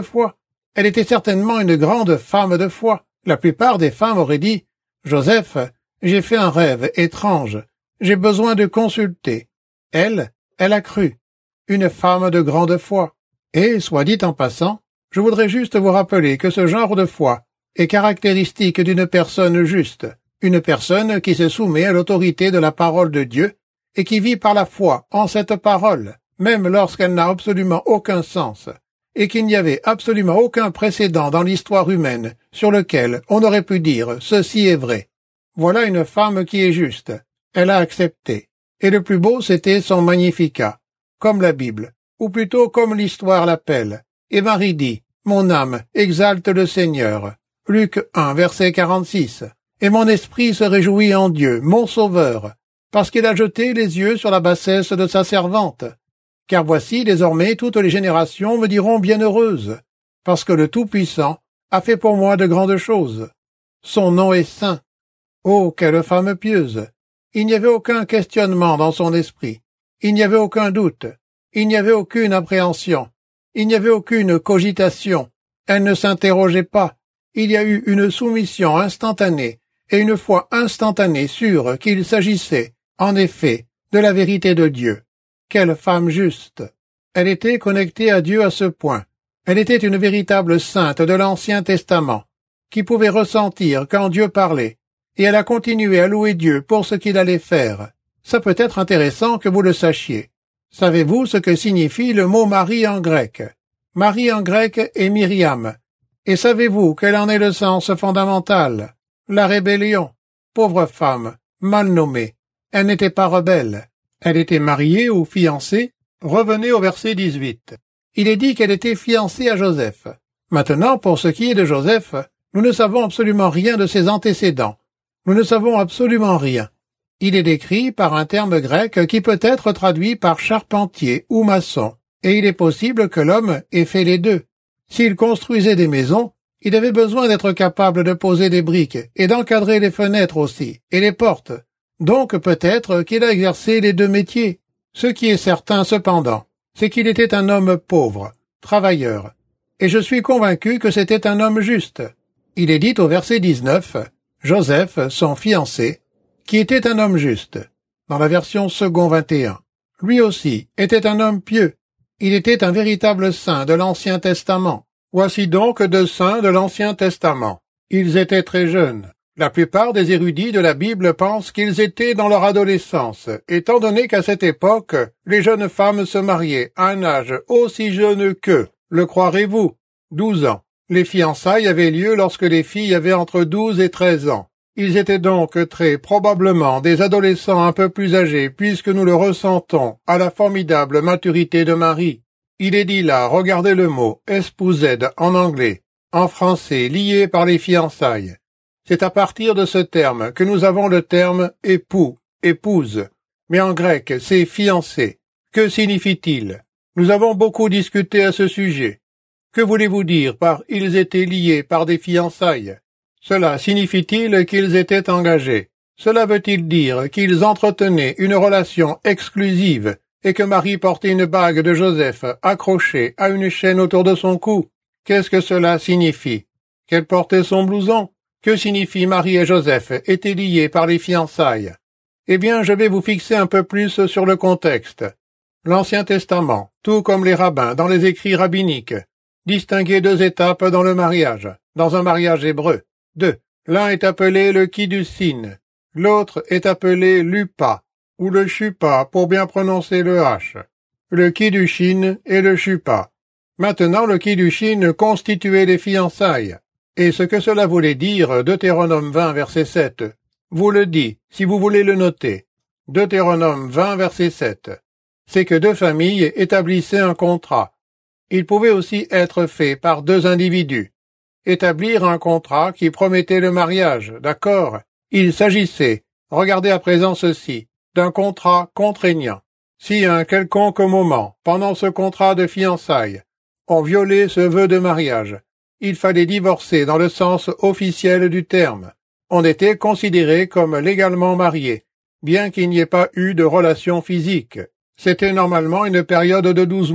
Elle était certainement une grande femme de foi. La plupart des femmes auraient dit « Joseph, j'ai fait un rêve étrange. J'ai besoin de consulter. » Elle, elle a cru. Une femme de grande foi. Et, soit dit en passant, je voudrais juste vous rappeler que ce genre de foi est caractéristique d'une personne juste, une personne qui se soumet à l'autorité de la parole de Dieu et qui vit par la foi en cette parole, même lorsqu'elle n'a absolument aucun sens, et qu'il n'y avait absolument aucun précédent dans l'histoire humaine sur lequel on aurait pu dire « ceci est vrai ». Voilà une femme qui est juste. Elle a accepté. Et le plus beau, c'était son Magnificat, comme la Bible, ou plutôt comme l'histoire l'appelle. Et Marie dit « Mon âme exalte le Seigneur ». Luc un, verset quarante-six. Et mon esprit se réjouit en Dieu, mon Sauveur, parce qu'il a jeté les yeux sur la bassesse de sa servante. Car voici, désormais, toutes les générations me diront bienheureuse, parce que le Tout-Puissant a fait pour moi de grandes choses. Son nom est saint. Oh, quelle femme pieuse! Il n'y avait aucun questionnement dans son esprit. Il n'y avait aucun doute. Il n'y avait aucune appréhension. Il n'y avait aucune cogitation. Elle ne s'interrogeait pas. Il y a eu une soumission instantanée et une foi instantanée sûre qu'il s'agissait, en effet, de la vérité de Dieu. Quelle femme juste! Elle était connectée à Dieu à ce point. Elle était une véritable sainte de l'Ancien Testament, qui pouvait ressentir quand Dieu parlait, et elle a continué à louer Dieu pour ce qu'il allait faire. Ça peut être intéressant que vous le sachiez. Savez-vous ce que signifie le mot Marie en grec? Marie en grec est Myriam. Et savez-vous quel en est le sens fondamental? La rébellion. Pauvre femme, mal nommée. Elle n'était pas rebelle. Elle était mariée ou fiancée. Revenez au verset dix-huit. Il est dit qu'elle était fiancée à Joseph. Maintenant, pour ce qui est de Joseph, nous ne savons absolument rien de ses antécédents. Nous ne savons absolument rien. Il est décrit par un terme grec qui peut être traduit par charpentier ou maçon, et il est possible que l'homme ait fait les deux. S'il construisait des maisons, il avait besoin d'être capable de poser des briques et d'encadrer les fenêtres aussi, et les portes. Donc peut-être qu'il a exercé les deux métiers. Ce qui est certain cependant, c'est qu'il était un homme pauvre, travailleur, et je suis convaincu que c'était un homme juste. Il est dit au verset dix-neuf, Joseph, son fiancé, qui était un homme juste, dans la version second vingt et un. Lui aussi était un homme pieux. Il était un véritable saint de l'Ancien Testament. Voici donc deux saints de l'Ancien Testament. Ils étaient très jeunes. La plupart des érudits de la Bible pensent qu'ils étaient dans leur adolescence, étant donné qu'à cette époque, les jeunes femmes se mariaient à un âge aussi jeune que, le croirez-vous, douze ans. Les fiançailles avaient lieu lorsque les filles avaient entre douze et treize ans. Ils étaient donc très probablement des adolescents un peu plus âgés, puisque nous le ressentons à la formidable maturité de Marie. Il est dit là, regardez le mot « espoused » en anglais, en français, lié par les fiançailles. C'est à partir de ce terme que nous avons le terme « époux »,« épouse », mais en grec, c'est « fiancé ». Que signifie-t-il? Nous avons beaucoup discuté à ce sujet. Que voulez-vous dire par « ils étaient liés par des fiançailles » ? Cela signifie-t-il qu'ils étaient engagés? Cela veut-il dire qu'ils entretenaient une relation exclusive et que Marie portait une bague de Joseph accrochée à une chaîne autour de son cou? Qu'est-ce que cela signifie? Qu'elle portait son blouson? Que signifie Marie et Joseph étaient liés par les fiançailles? Eh bien, je vais vous fixer un peu plus sur le contexte. L'Ancien Testament, tout comme les rabbins dans les écrits rabbiniques, distinguait deux étapes dans le mariage, dans un mariage hébreu. Deux. L'un est appelé le kiddushin, l'autre est appelé l'upa, ou le chupa pour bien prononcer le H. Le kiddushin et le chupa. Maintenant, le kiddushin constituait les fiançailles. Et ce que cela voulait dire, Deutéronome vingt, verset sept, vous le dit, si vous voulez le noter. Deutéronome vingt, verset sept. C'est que deux familles établissaient un contrat. Il pouvait aussi être fait par deux individus. Établir un contrat qui promettait le mariage, d'accord? Il s'agissait, regardez à présent ceci, d'un contrat contraignant. Si à un quelconque moment, pendant ce contrat de fiançailles, on violait ce vœu de mariage, il fallait divorcer dans le sens officiel du terme. On était considéré comme légalement marié, bien qu'il n'y ait pas eu de relation physique. C'était normalement une période de douze mois.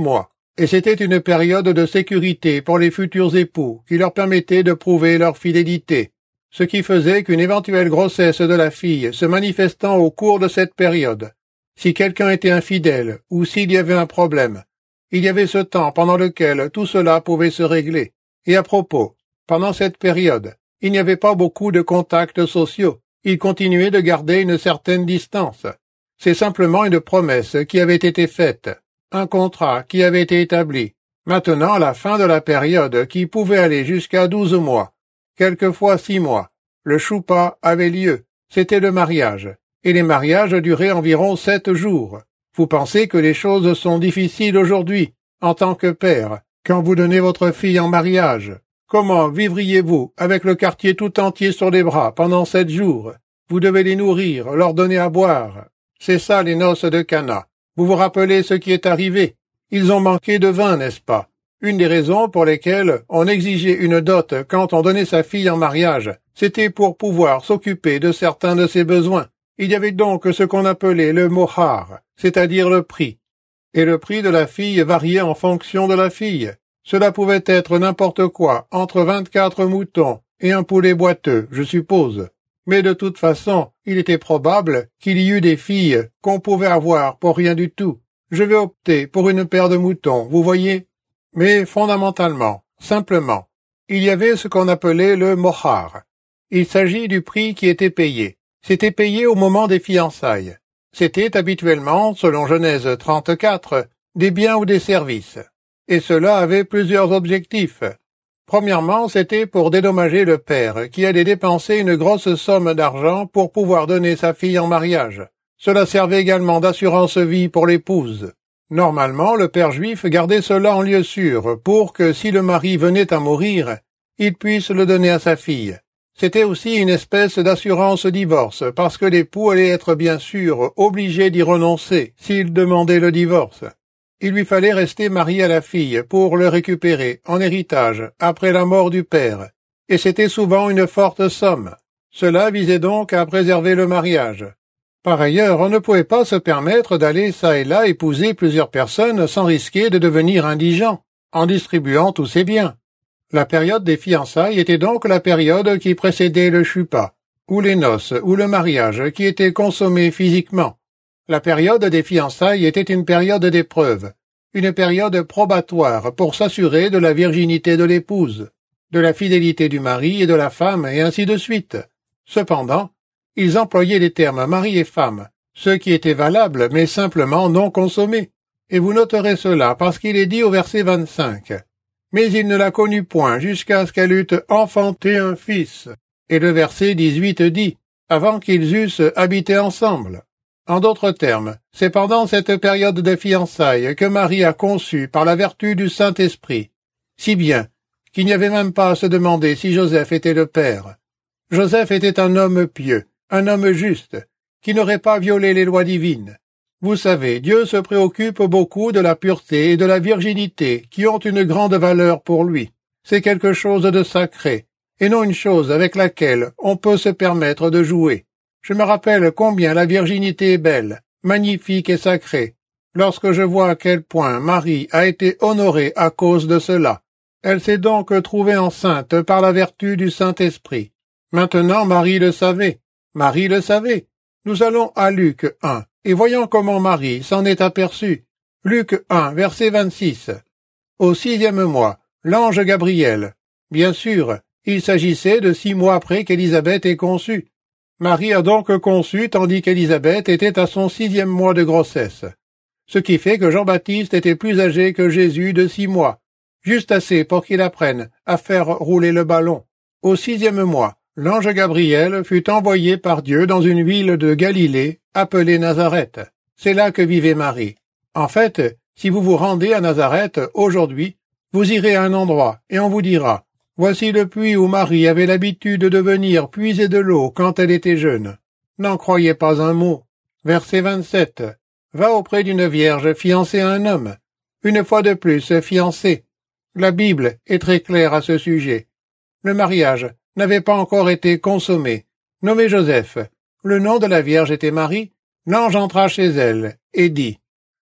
et c'était une période de sécurité pour les futurs époux qui leur permettait de prouver leur fidélité, ce qui faisait qu'une éventuelle grossesse de la fille se manifestant au cours de cette période, si quelqu'un était infidèle ou s'il y avait un problème, il y avait ce temps pendant lequel tout cela pouvait se régler. Et à propos, pendant cette période, il n'y avait pas beaucoup de contacts sociaux. Ils continuaient de garder une certaine distance. C'est simplement une promesse qui avait été faite, un contrat qui avait été établi. Maintenant, à la fin de la période, qui pouvait aller jusqu'à douze mois, quelquefois six mois, le choupa avait lieu. C'était le mariage. Et les mariages duraient environ sept jours. Vous pensez que les choses sont difficiles aujourd'hui, en tant que père, quand vous donnez votre fille en mariage. Comment vivriez-vous avec le quartier tout entier sur les bras pendant sept jours? Vous devez les nourrir, leur donner à boire. C'est ça les noces de Cana. Vous vous rappelez ce qui est arrivé? Ils ont manqué de vin, n'est-ce pas? Une des raisons pour lesquelles on exigeait une dot quand on donnait sa fille en mariage, c'était pour pouvoir s'occuper de certains de ses besoins. Il y avait donc ce qu'on appelait le mohar, c'est-à-dire le prix. Et le prix de la fille variait en fonction de la fille. Cela pouvait être n'importe quoi, entre vingt-quatre moutons et un poulet boiteux, je suppose. Mais de toute façon, il était probable qu'il y eut des filles qu'on pouvait avoir pour rien du tout. Je vais opter pour une paire de moutons, vous voyez? Mais fondamentalement, simplement, il y avait ce qu'on appelait le mohar. Il s'agit du prix qui était payé. C'était payé au moment des fiançailles. C'était habituellement, selon Genèse trente-quatre, des biens ou des services. Et cela avait plusieurs objectifs. Premièrement, c'était pour dédommager le père, qui allait dépenser une grosse somme d'argent pour pouvoir donner sa fille en mariage. Cela servait également d'assurance vie pour l'épouse. Normalement, le père juif gardait cela en lieu sûr, pour que si le mari venait à mourir, il puisse le donner à sa fille. C'était aussi une espèce d'assurance divorce, parce que l'époux allait être bien sûr obligé d'y renoncer s'il demandait le divorce. Il lui fallait rester marié à la fille pour le récupérer en héritage après la mort du père, et c'était souvent une forte somme. Cela visait donc à préserver le mariage. Par ailleurs, on ne pouvait pas se permettre d'aller çà et là épouser plusieurs personnes sans risquer de devenir indigent, en distribuant tous ses biens. La période des fiançailles était donc la période qui précédait le chupa, ou les noces, ou le mariage, qui était consommé physiquement. La période des fiançailles était une période d'épreuve, une période probatoire pour s'assurer de la virginité de l'épouse, de la fidélité du mari et de la femme, et ainsi de suite. Cependant, ils employaient les termes mari et femme, ce qui était valable mais simplement non consommé. Et vous noterez cela parce qu'il est dit au verset vingt-cinq. Mais il ne la connut point jusqu'à ce qu'elle eût enfanté un fils. Et le verset dix-huit dit, avant qu'ils eussent habité ensemble. En d'autres termes, c'est pendant cette période de fiançailles que Marie a conçu par la vertu du Saint-Esprit, si bien qu'il n'y avait même pas à se demander si Joseph était le père. Joseph était un homme pieux, un homme juste, qui n'aurait pas violé les lois divines. Vous savez, Dieu se préoccupe beaucoup de la pureté et de la virginité, qui ont une grande valeur pour lui. C'est quelque chose de sacré, et non une chose avec laquelle on peut se permettre de jouer. Je me rappelle combien la virginité est belle, magnifique et sacrée, lorsque je vois à quel point Marie a été honorée à cause de cela. Elle s'est donc trouvée enceinte par la vertu du Saint-Esprit. Maintenant, Marie le savait. Marie le savait. Nous allons à Luc un, et voyons comment Marie s'en est aperçue. Luc un, verset vingt-six. Au sixième mois, l'ange Gabriel. Bien sûr, il s'agissait de six mois après qu'Élisabeth ait conçu. Marie a donc conçu tandis qu'Élisabeth était à son sixième mois de grossesse. Ce qui fait que Jean-Baptiste était plus âgé que Jésus de six mois, juste assez pour qu'il apprenne à faire rouler le ballon. Au sixième mois, l'ange Gabriel fut envoyé par Dieu dans une ville de Galilée, appelée Nazareth. C'est là que vivait Marie. En fait, si vous vous rendez à Nazareth aujourd'hui, vous irez à un endroit et on vous dira « Voici le puits où Marie avait l'habitude de venir puiser de l'eau quand elle était jeune. » N'en croyez pas un mot. Verset vingt-sept. Va auprès d'une vierge fiancée à un homme. Une fois de plus, fiancée. La Bible est très claire à ce sujet. Le mariage n'avait pas encore été consommé. Nommé Joseph. Le nom de la vierge était Marie. L'ange entra chez elle et dit «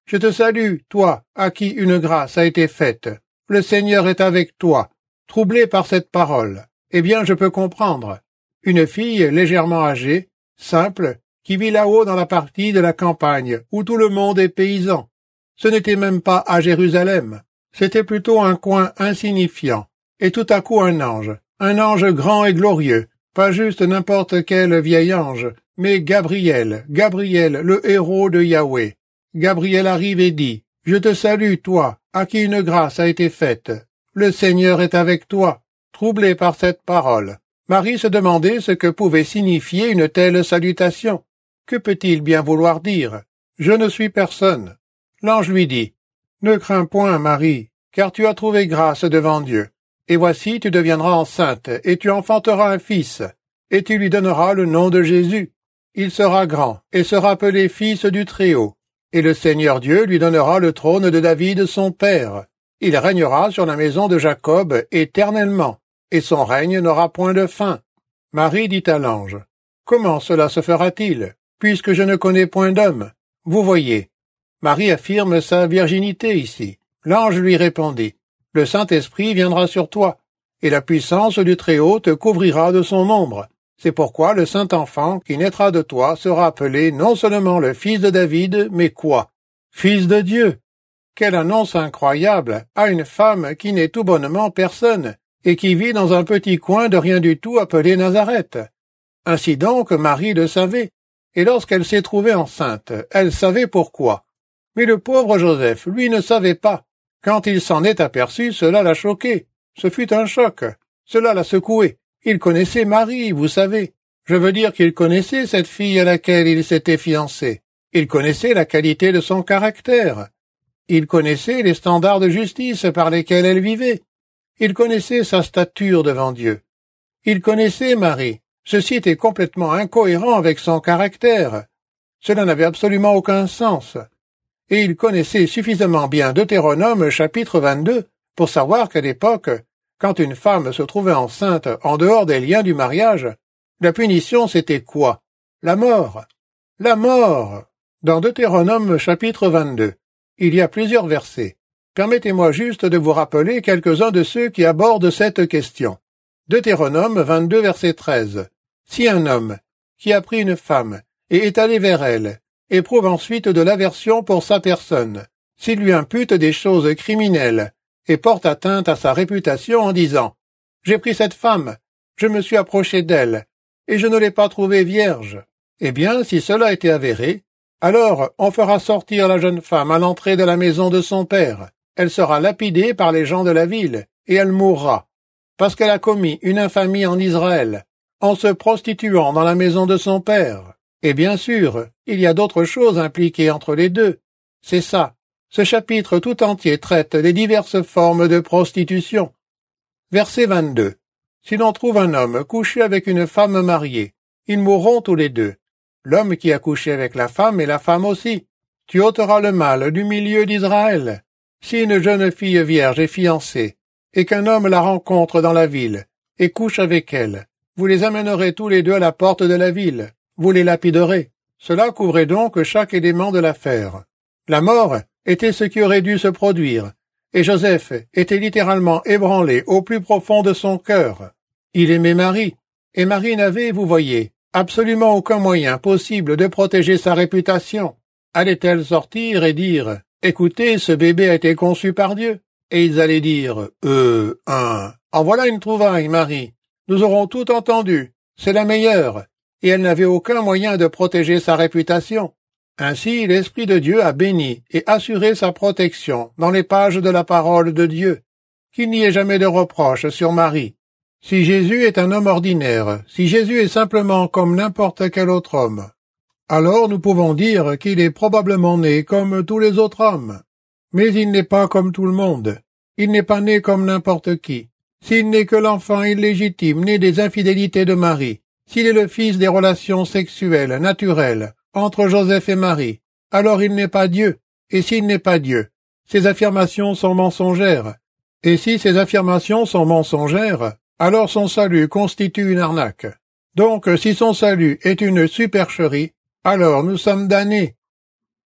Je te salue, toi, à qui une grâce a été faite. Le Seigneur est avec toi. » Troublé par cette parole, eh bien je peux comprendre. Une fille légèrement âgée, simple, qui vit là-haut dans la partie de la campagne, où tout le monde est paysan. Ce n'était même pas à Jérusalem. C'était plutôt un coin insignifiant. Et tout à coup un ange, un ange grand et glorieux, pas juste n'importe quel vieil ange, mais Gabriel, Gabriel, le héros de Yahweh. Gabriel arrive et dit, « Je te salue, toi, à qui une grâce a été faite. Le Seigneur est avec toi. » Troublé par cette parole, Marie se demandait ce que pouvait signifier une telle salutation. Que peut-il bien vouloir dire? « Je ne suis personne. » L'ange lui dit, « Ne crains point, Marie, car tu as trouvé grâce devant Dieu. Et voici, tu deviendras enceinte, et tu enfanteras un fils, et tu lui donneras le nom de Jésus. Il sera grand, et sera appelé fils du Très-Haut. Et le Seigneur Dieu lui donnera le trône de David son père. Il régnera sur la maison de Jacob éternellement, et son règne n'aura point de fin. » Marie dit à l'ange, « Comment cela se fera-t-il, puisque je ne connais point d'homme? » Vous voyez, Marie affirme sa virginité ici. L'ange lui répondit, « Le Saint-Esprit viendra sur toi, et la puissance du Très-Haut te couvrira de son ombre. C'est pourquoi le Saint-Enfant qui naîtra de toi sera appelé non seulement le Fils de David, mais quoi? Fils de Dieu. » Quelle annonce incroyable à une femme qui n'est tout bonnement personne, et qui vit dans un petit coin de rien du tout appelé Nazareth. Ainsi donc Marie le savait, et lorsqu'elle s'est trouvée enceinte, elle savait pourquoi. Mais le pauvre Joseph, lui, ne savait pas. Quand il s'en est aperçu, cela l'a choqué. Ce fut un choc. Cela l'a secoué. Il connaissait Marie, vous savez. Je veux dire qu'il connaissait cette fille à laquelle il s'était fiancé. Il connaissait la qualité de son caractère. Il connaissait les standards de justice par lesquels elle vivait. Il connaissait sa stature devant Dieu. Il connaissait Marie. Ceci était complètement incohérent avec son caractère. Cela n'avait absolument aucun sens. Et il connaissait suffisamment bien Deutéronome chapitre vingt-deux pour savoir qu'à l'époque, quand une femme se trouvait enceinte en dehors des liens du mariage, la punition c'était quoi? La mort. La mort. Dans Deutéronome chapitre vingt-deux. Il y a plusieurs versets. Permettez-moi juste de vous rappeler quelques-uns de ceux qui abordent cette question. Deutéronome vingt-deux, verset treize. Si un homme, qui a pris une femme, et est allé vers elle, éprouve ensuite de l'aversion pour sa personne, s'il lui impute des choses criminelles, et porte atteinte à sa réputation en disant « J'ai pris cette femme, je me suis approché d'elle, et je ne l'ai pas trouvée vierge », eh bien, si cela était avéré, alors on fera sortir la jeune femme à l'entrée de la maison de son père. Elle sera lapidée par les gens de la ville, et elle mourra, parce qu'elle a commis une infamie en Israël, en se prostituant dans la maison de son père. Et bien sûr, il y a d'autres choses impliquées entre les deux. C'est ça. Ce chapitre tout entier traite des diverses formes de prostitution. Verset vingt-deux. Si l'on trouve un homme couché avec une femme mariée, ils mourront tous les deux. L'homme qui a couché avec la femme et la femme aussi. Tu ôteras le mal du milieu d'Israël. Si une jeune fille vierge est fiancée, et qu'un homme la rencontre dans la ville, et couche avec elle, vous les amènerez tous les deux à la porte de la ville, vous les lapiderez. Cela couvrait donc chaque élément de l'affaire. La mort était ce qui aurait dû se produire, et Joseph était littéralement ébranlé au plus profond de son cœur. Il aimait Marie, et Marie n'avait, vous voyez, absolument aucun moyen possible de protéger sa réputation. Allait-elle sortir et dire « Écoutez, ce bébé a été conçu par Dieu » et ils allaient dire « Euh, un, en voilà une trouvaille, Marie. Nous aurons tout entendu. C'est la meilleure. » Et elle n'avait aucun moyen de protéger sa réputation. Ainsi, l'Esprit de Dieu a béni et assuré sa protection dans les pages de la parole de Dieu. Qu'il n'y ait jamais de reproche sur Marie. Si Jésus est un homme ordinaire, si Jésus est simplement comme n'importe quel autre homme, alors nous pouvons dire qu'il est probablement né comme tous les autres hommes. Mais il n'est pas comme tout le monde. Il n'est pas né comme n'importe qui. S'il n'est que l'enfant illégitime né des infidélités de Marie, s'il est le fils des relations sexuelles naturelles entre Joseph et Marie, alors il n'est pas Dieu. Et s'il n'est pas Dieu, ses affirmations sont mensongères. Et si ces affirmations sont mensongères, alors son salut constitue une arnaque. Donc, si son salut est une supercherie, alors nous sommes damnés.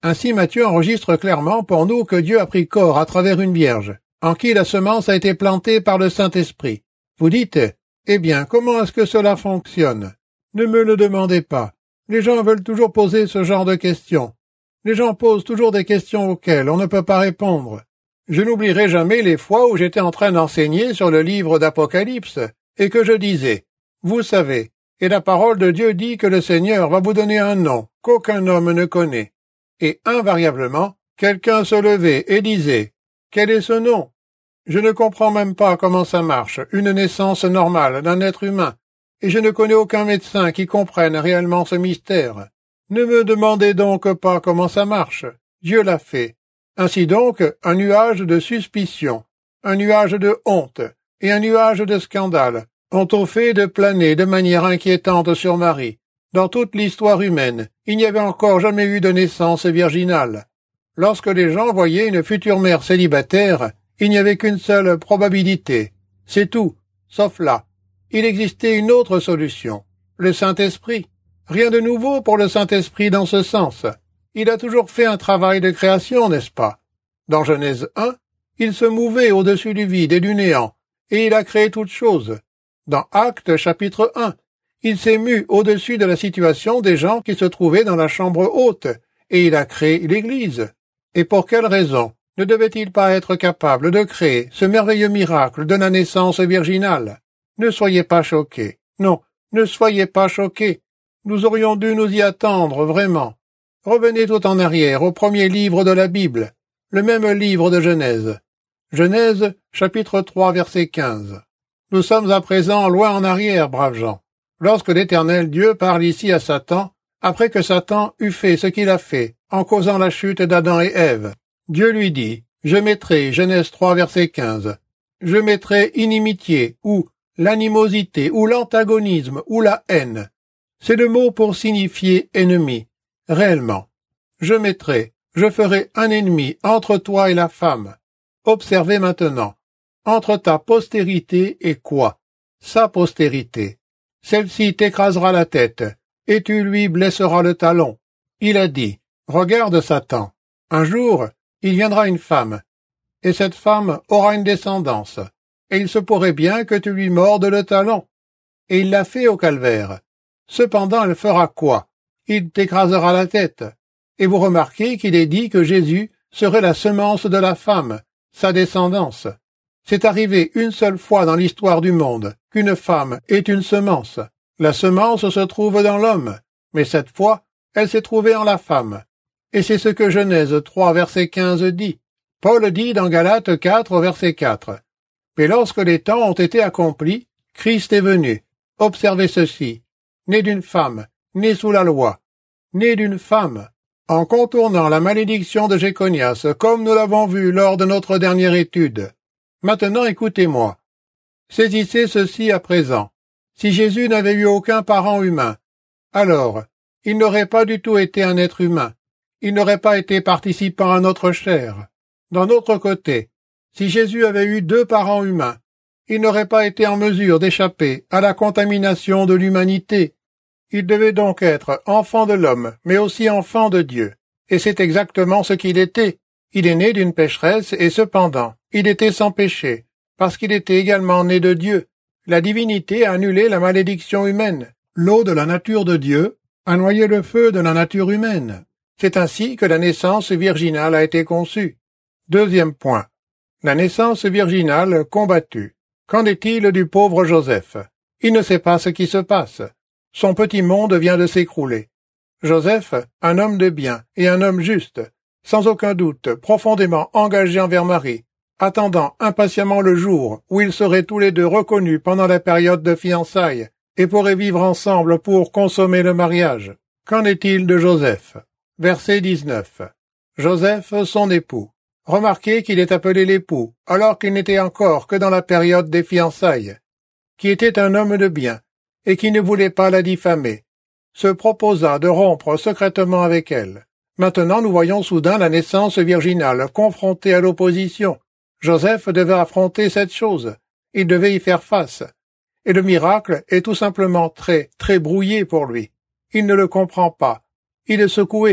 Ainsi Matthieu enregistre clairement pour nous que Dieu a pris corps à travers une vierge, en qui la semence a été plantée par le Saint-Esprit. Vous dites, eh bien, comment est-ce que cela fonctionne? Ne me le demandez pas. Les gens veulent toujours poser ce genre de questions. Les gens posent toujours des questions auxquelles on ne peut pas répondre. Je n'oublierai jamais les fois où j'étais en train d'enseigner sur le livre d'Apocalypse et que je disais, vous savez, et la parole de Dieu dit que le Seigneur va vous donner un nom qu'aucun homme ne connaît. Et invariablement, quelqu'un se levait et disait, quel est ce nom? Je ne comprends même pas comment ça marche, une naissance normale d'un être humain, et je ne connais aucun médecin qui comprenne réellement ce mystère. Ne me demandez donc pas comment ça marche. Dieu l'a fait. Ainsi donc, un nuage de suspicion, un nuage de honte et un nuage de scandale ont au fait de planer de manière inquiétante sur Marie. Dans toute l'histoire humaine, il n'y avait encore jamais eu de naissance virginale. Lorsque les gens voyaient une future mère célibataire, il n'y avait qu'une seule probabilité. C'est tout, sauf là. Il existait une autre solution, le Saint-Esprit. Rien de nouveau pour le Saint-Esprit dans ce sens. Il a toujours fait un travail de création, n'est-ce pas? Dans Genèse un, il se mouvait au-dessus du vide et du néant, et il a créé toutes choses. Dans Actes chapitre un, il s'est mu au-dessus de la situation des gens qui se trouvaient dans la chambre haute, et il a créé l'Église. Et pour quelle raison ne devait-il pas être capable de créer ce merveilleux miracle de la naissance virginale? Ne soyez pas choqués. Non, ne soyez pas choqués. Nous aurions dû nous y attendre, vraiment. Revenez tout en arrière au premier livre de la Bible, le même livre de Genèse. Genèse, chapitre trois, verset quinze. Nous sommes à présent loin en arrière, braves gens, lorsque l'Éternel Dieu parle ici à Satan, après que Satan eut fait ce qu'il a fait, en causant la chute d'Adam et Ève. Dieu lui dit, « Je mettrai, Genèse trois, verset quinze, je mettrai inimitié, ou l'animosité, ou l'antagonisme, ou la haine. » C'est le mot pour signifier ennemi. Réellement. Je mettrai, je ferai un ennemi entre toi et la femme. Observez maintenant. Entre ta postérité et quoi? Sa postérité. Celle-ci t'écrasera la tête, et tu lui blesseras le talon. Il a dit, regarde Satan. Un jour, il viendra une femme, et cette femme aura une descendance, et il se pourrait bien que tu lui mordes le talon. Et il l'a fait au calvaire. Cependant, elle fera quoi? Il t'écrasera la tête. Et vous remarquez qu'il est dit que Jésus serait la semence de la femme, sa descendance. C'est arrivé une seule fois dans l'histoire du monde qu'une femme est une semence. La semence se trouve dans l'homme, mais cette fois, elle s'est trouvée en la femme. Et c'est ce que Genèse trois, verset quinze dit. Paul dit dans Galates quatre, verset quatre. Mais lorsque les temps ont été accomplis, Christ est venu. Observez ceci. Né d'une femme, né sous la loi, né d'une femme, en contournant la malédiction de Jéconias, comme nous l'avons vu lors de notre dernière étude. Maintenant, écoutez-moi. Saisissez ceci à présent. Si Jésus n'avait eu aucun parent humain, alors, il n'aurait pas du tout été un être humain. Il n'aurait pas été participant à notre chair. D'un autre côté, si Jésus avait eu deux parents humains, il n'aurait pas été en mesure d'échapper à la contamination de l'humanité. Il devait donc être enfant de l'homme, mais aussi enfant de Dieu. Et c'est exactement ce qu'il était. Il est né d'une pécheresse, et cependant, il était sans péché, parce qu'il était également né de Dieu. La divinité a annulé la malédiction humaine. L'eau de la nature de Dieu a noyé le feu de la nature humaine. C'est ainsi que la naissance virginale a été conçue. Deuxième point. La naissance virginale combattue. Qu'en est-il du pauvre Joseph? Il ne sait pas ce qui se passe. Son petit monde vient de s'écrouler. Joseph, un homme de bien et un homme juste, sans aucun doute profondément engagé envers Marie, attendant impatiemment le jour où ils seraient tous les deux reconnus pendant la période de fiançailles et pourraient vivre ensemble pour consommer le mariage. Qu'en est-il de Joseph? Verset dix-neuf. Joseph, son époux. Remarquez qu'il est appelé l'époux, alors qu'il n'était encore que dans la période des fiançailles, qui était un homme de bien, et qui ne voulait pas la diffamer, se proposa de rompre secrètement avec elle. Maintenant nous voyons soudain la naissance virginale confrontée à l'opposition. Joseph devait affronter cette chose, il devait y faire face, et le miracle est tout simplement très, très brouillé pour lui. Il ne le comprend pas, il est secoué,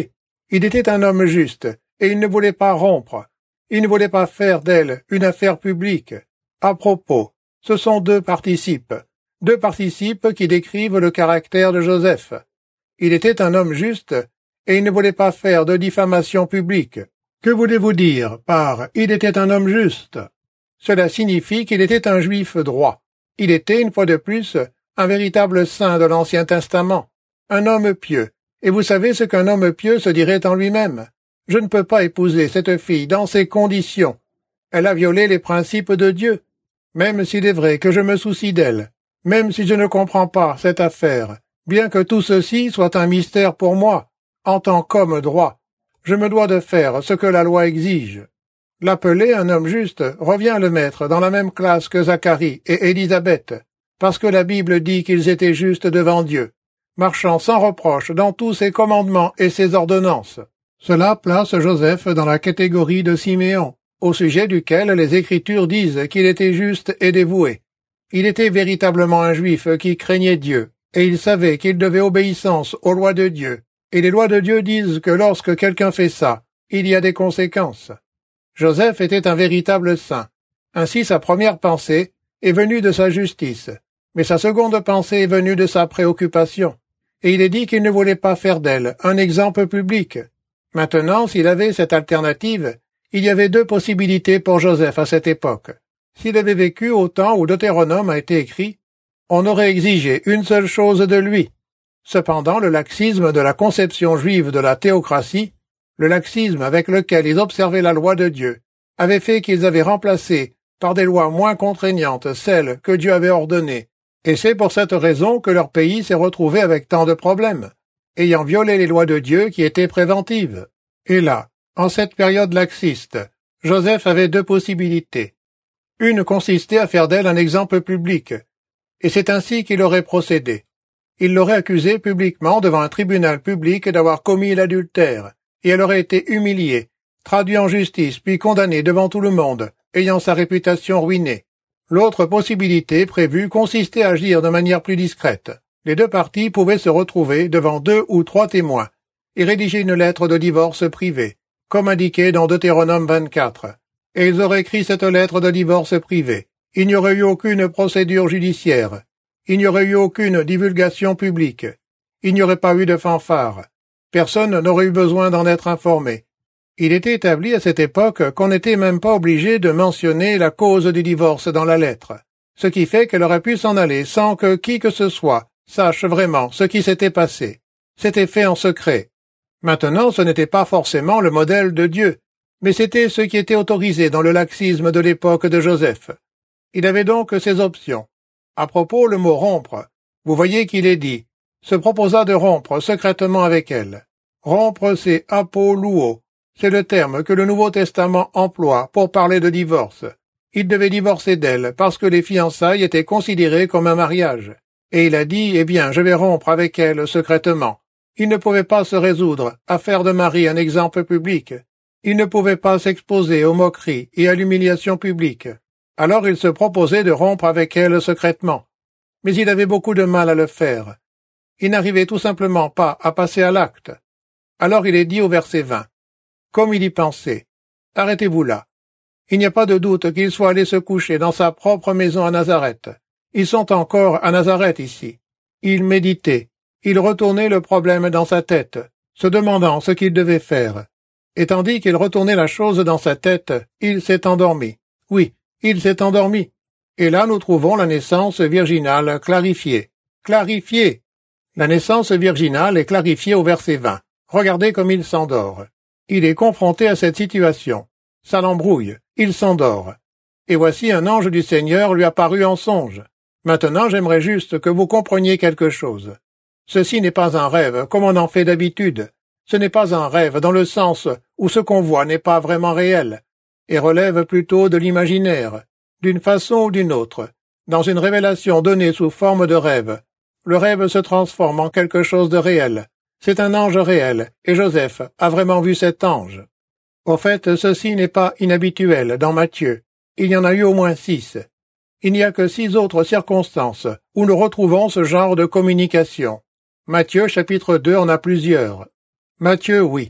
Il était un homme juste, et il ne voulait pas rompre. Il ne voulait pas faire d'elle une affaire publique. À propos, ce sont deux participes, deux participes qui décrivent le caractère de Joseph. Il était un homme juste, et il ne voulait pas faire de diffamation publique. Que voulez-vous dire par « il était un homme juste » ? Cela signifie qu'il était un juif droit. Il était, une fois de plus, un véritable saint de l'Ancien Testament, un homme pieux. Et vous savez ce qu'un homme pieux se dirait en lui-même. Je ne peux pas épouser cette fille dans ces conditions. Elle a violé les principes de Dieu. Même s'il est vrai que je me soucie d'elle, même si je ne comprends pas cette affaire, bien que tout ceci soit un mystère pour moi, en tant qu'homme droit, je me dois de faire ce que la loi exige. L'appeler un homme juste revient à le mettre dans la même classe que Zacharie et Élisabeth, parce que la Bible dit qu'ils étaient justes devant Dieu, marchant sans reproche dans tous ses commandements et ses ordonnances. Cela place Joseph dans la catégorie de Siméon, au sujet duquel les Écritures disent qu'il était juste et dévoué. Il était véritablement un juif qui craignait Dieu, et il savait qu'il devait obéissance aux lois de Dieu, et les lois de Dieu disent que lorsque quelqu'un fait ça, il y a des conséquences. Joseph était un véritable saint. Ainsi sa première pensée est venue de sa justice, mais sa seconde pensée est venue de sa préoccupation, et il est dit qu'il ne voulait pas faire d'elle un exemple public. Maintenant, s'il avait cette alternative, il y avait deux possibilités pour Joseph à cette époque. S'il avait vécu au temps où Deutéronome a été écrit, on aurait exigé une seule chose de lui. Cependant, le laxisme de la conception juive de la théocratie, le laxisme avec lequel ils observaient la loi de Dieu, avait fait qu'ils avaient remplacé par des lois moins contraignantes celles que Dieu avait ordonnées, et c'est pour cette raison que leur pays s'est retrouvé avec tant de problèmes, ayant violé les lois de Dieu qui étaient préventives. Et là, en cette période laxiste, Joseph avait deux possibilités. Une consistait à faire d'elle un exemple public, et c'est ainsi qu'il aurait procédé. Il l'aurait accusée publiquement devant un tribunal public d'avoir commis l'adultère, et elle aurait été humiliée, traduite en justice puis condamnée devant tout le monde, ayant sa réputation ruinée. L'autre possibilité prévue consistait à agir de manière plus discrète. Les deux parties pouvaient se retrouver devant deux ou trois témoins et rédiger une lettre de divorce privée, comme indiqué dans Deutéronome vingt-quatre. Et ils auraient écrit cette lettre de divorce privée. Il n'y aurait eu aucune procédure judiciaire. Il n'y aurait eu aucune divulgation publique. Il n'y aurait pas eu de fanfare. Personne n'aurait eu besoin d'en être informé. Il était établi à cette époque qu'on n'était même pas obligé de mentionner la cause du divorce dans la lettre, ce qui fait qu'elle aurait pu s'en aller sans que qui que ce soit sache vraiment ce qui s'était passé. C'était fait en secret. Maintenant, ce n'était pas forcément le modèle de Dieu, mais c'était ce qui était autorisé dans le laxisme de l'époque de Joseph. Il avait donc ses options. À propos, le mot rompre, vous voyez qu'il est dit, se proposa de rompre secrètement avec elle. Rompre, c'est apoluo. C'est le terme que le Nouveau Testament emploie pour parler de divorce. Il devait divorcer d'elle parce que les fiançailles étaient considérées comme un mariage. Et il a dit, eh bien, je vais rompre avec elle secrètement. Il ne pouvait pas se résoudre à faire de Marie un exemple public. Il ne pouvait pas s'exposer aux moqueries et à l'humiliation publique. Alors il se proposait de rompre avec elle secrètement. Mais il avait beaucoup de mal à le faire. Il n'arrivait tout simplement pas à passer à l'acte. Alors il est dit au verset vingt. Comme il y pensait. Arrêtez-vous là. Il n'y a pas de doute qu'il soit allé se coucher dans sa propre maison à Nazareth. Ils sont encore à Nazareth ici. Il méditait. Il retournait le problème dans sa tête, se demandant ce qu'il devait faire. Et tandis qu'il retournait la chose dans sa tête, il s'est endormi. Oui, il s'est endormi. Et là nous trouvons la naissance virginale clarifiée. Clarifiée. La naissance virginale est clarifiée au verset vingt. Regardez comme il s'endort. Il est confronté à cette situation. Ça l'embrouille. Il s'endort. Et voici un ange du Seigneur lui apparut en songe. Maintenant, j'aimerais juste que vous compreniez quelque chose. Ceci n'est pas un rêve, comme on en fait d'habitude. Ce n'est pas un rêve dans le sens où ce qu'on voit n'est pas vraiment réel, et relève plutôt de l'imaginaire, d'une façon ou d'une autre. Dans une révélation donnée sous forme de rêve, le rêve se transforme en quelque chose de réel. C'est un ange réel, et Joseph a vraiment vu cet ange. Au fait, ceci n'est pas inhabituel dans Matthieu. Il y en a eu au moins six. Il n'y a que six autres circonstances où nous retrouvons ce genre de communication. Matthieu chapitre deux en a plusieurs. Matthieu, oui.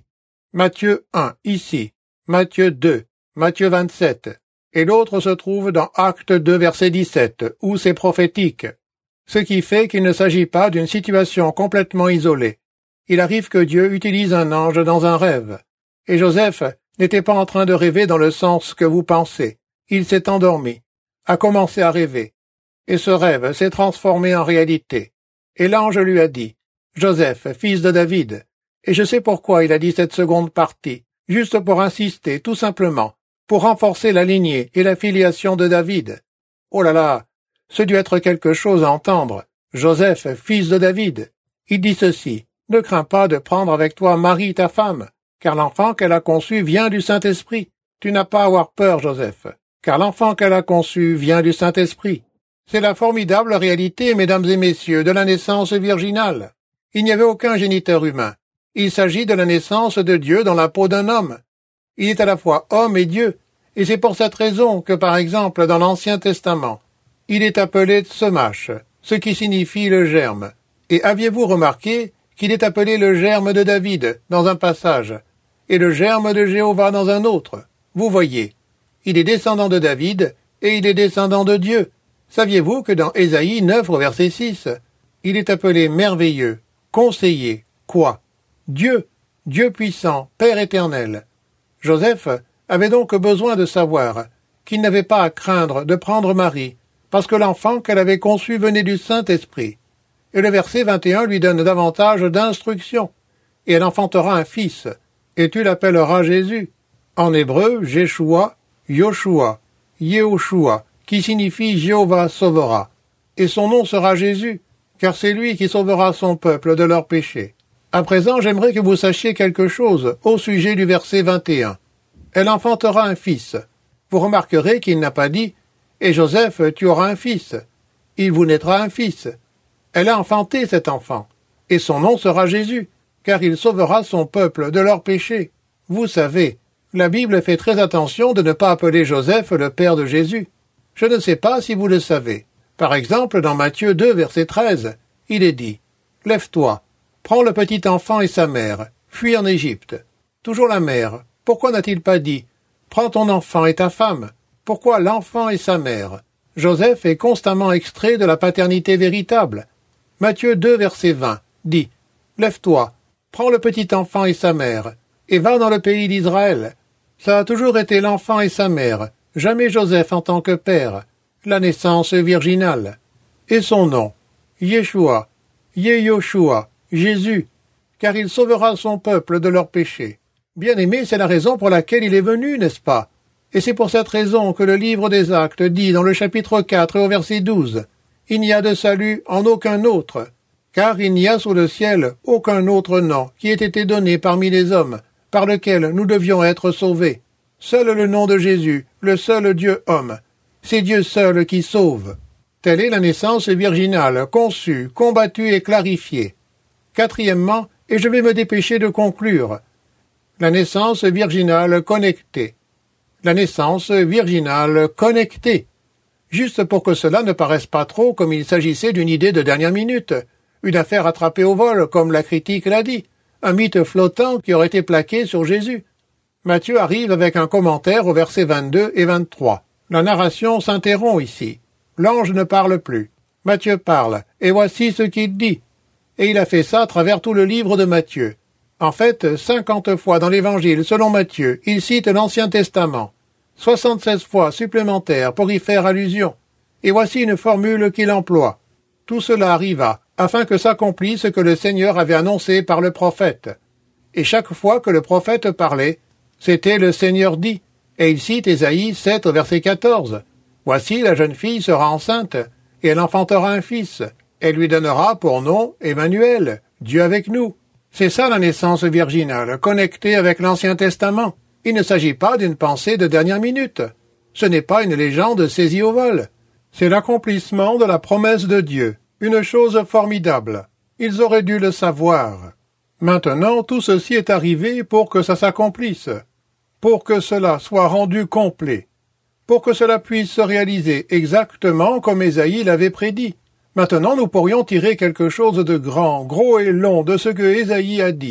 Matthieu un, ici, Matthieu deux, Matthieu vingt-sept, et l'autre se trouve dans Actes deux, verset dix-sept, où c'est prophétique. Ce qui fait qu'il ne s'agit pas d'une situation complètement isolée. Il arrive que Dieu utilise un ange dans un rêve. Et Joseph n'était pas en train de rêver dans le sens que vous pensez. Il s'est endormi, a commencé à rêver. Et ce rêve s'est transformé en réalité. Et l'ange lui a dit, « Joseph, fils de David », et je sais pourquoi il a dit cette seconde partie, juste pour insister, tout simplement, pour renforcer la lignée et la filiation de David. Oh là là, ce dut être quelque chose à entendre. Joseph, fils de David. Il dit ceci, « Ne crains pas de prendre avec toi Marie ta femme, car l'enfant qu'elle a conçu vient du Saint-Esprit. Tu n'as pas à avoir peur, Joseph, car l'enfant qu'elle a conçu vient du Saint-Esprit. » C'est la formidable réalité, mesdames et messieurs, de la naissance virginale. Il n'y avait aucun géniteur humain. Il s'agit de la naissance de Dieu dans la peau d'un homme. Il est à la fois homme et Dieu, et c'est pour cette raison que, par exemple, dans l'Ancien Testament, il est appelé Tsemash, ce qui signifie le germe. Et aviez-vous remarqué qu'il est appelé le germe de David dans un passage, et le germe de Jéhovah dans un autre? Vous voyez, il est descendant de David, et il est descendant de Dieu. Saviez-vous que dans Ésaïe neuf, verset six, il est appelé merveilleux, conseiller, quoi? Dieu, Dieu puissant, Père éternel. Joseph avait donc besoin de savoir qu'il n'avait pas à craindre de prendre Marie, parce que l'enfant qu'elle avait conçu venait du Saint-Esprit. Et le verset vingt et un lui donne davantage d'instructions. Et elle enfantera un fils, et tu l'appelleras Jésus. En hébreu, Jéchoua, Yoshua, Yehoshua, qui signifie Jéhovah sauvera. Et son nom sera Jésus, car c'est lui qui sauvera son peuple de leurs péchés. À présent, j'aimerais que vous sachiez quelque chose au sujet du verset vingt et un. Elle enfantera un fils. Vous remarquerez qu'il n'a pas dit « Et Joseph, tu auras un fils. Il vous naîtra un fils. » Elle a enfanté cet enfant, et son nom sera Jésus, car il sauvera son peuple de leurs péchés. Vous savez, la Bible fait très attention de ne pas appeler Joseph le père de Jésus. Je ne sais pas si vous le savez. Par exemple, dans Matthieu deux, verset treize, il est dit « Lève-toi, prends le petit enfant et sa mère, fuis en Égypte. » Toujours la mère. Pourquoi n'a-t-il pas dit « Prends ton enfant et ta femme » ? Pourquoi l'enfant et sa mère? Joseph est constamment extrait de la paternité véritable. Matthieu deux, verset vingt, dit « Lève-toi, prends le petit enfant et sa mère, et va dans le pays d'Israël. » Ça a toujours été l'enfant et sa mère, jamais Joseph en tant que père. La naissance virginale. Et son nom, Yeshua, Yehoshua, Jésus, car il sauvera son peuple de leurs péchés. Bien-aimé, c'est la raison pour laquelle il est venu, n'est-ce pas? Et c'est pour cette raison que le livre des Actes dit dans le chapitre quatre et au verset douze, « Il n'y a de salut en aucun autre, car il n'y a sous le ciel aucun autre nom qui ait été donné parmi les hommes, par lequel nous devions être sauvés. Seul le nom de Jésus, le seul Dieu homme. C'est Dieu seul qui sauve. » Telle est la naissance virginale, conçue, combattue et clarifiée. Quatrièmement, et je vais me dépêcher de conclure, la naissance virginale connectée. La naissance virginale connectée. Juste pour que cela ne paraisse pas trop comme il s'agissait d'une idée de dernière minute, une affaire attrapée au vol, comme la critique l'a dit, un mythe flottant qui aurait été plaqué sur Jésus. Matthieu arrive avec un commentaire au verset vingt-deux et vingt-trois. La narration s'interrompt ici. L'ange ne parle plus. Matthieu parle, et voici ce qu'il dit. Et il a fait ça à travers tout le livre de Matthieu. En fait, cinquante fois dans l'Évangile, selon Matthieu, il cite l'Ancien Testament, soixante-seize fois supplémentaires pour y faire allusion. Et voici une formule qu'il emploie. Tout cela arriva, afin que s'accomplisse ce que le Seigneur avait annoncé par le prophète. Et chaque fois que le prophète parlait, c'était le Seigneur dit, et il cite Ésaïe sept au verset quatorze. Voici la jeune fille sera enceinte, et elle enfantera un fils. Elle lui donnera pour nom Emmanuel, Dieu avec nous. C'est ça la naissance virginale, connectée avec l'Ancien Testament. Il ne s'agit pas d'une pensée de dernière minute. Ce n'est pas une légende saisie au vol. C'est l'accomplissement de la promesse de Dieu, une chose formidable. Ils auraient dû le savoir. Maintenant, tout ceci est arrivé pour que ça s'accomplisse, pour que cela soit rendu complet, pour que cela puisse se réaliser exactement comme Ésaïe l'avait prédit. Maintenant, nous pourrions tirer quelque chose de grand, gros et long de ce que Ésaïe a dit.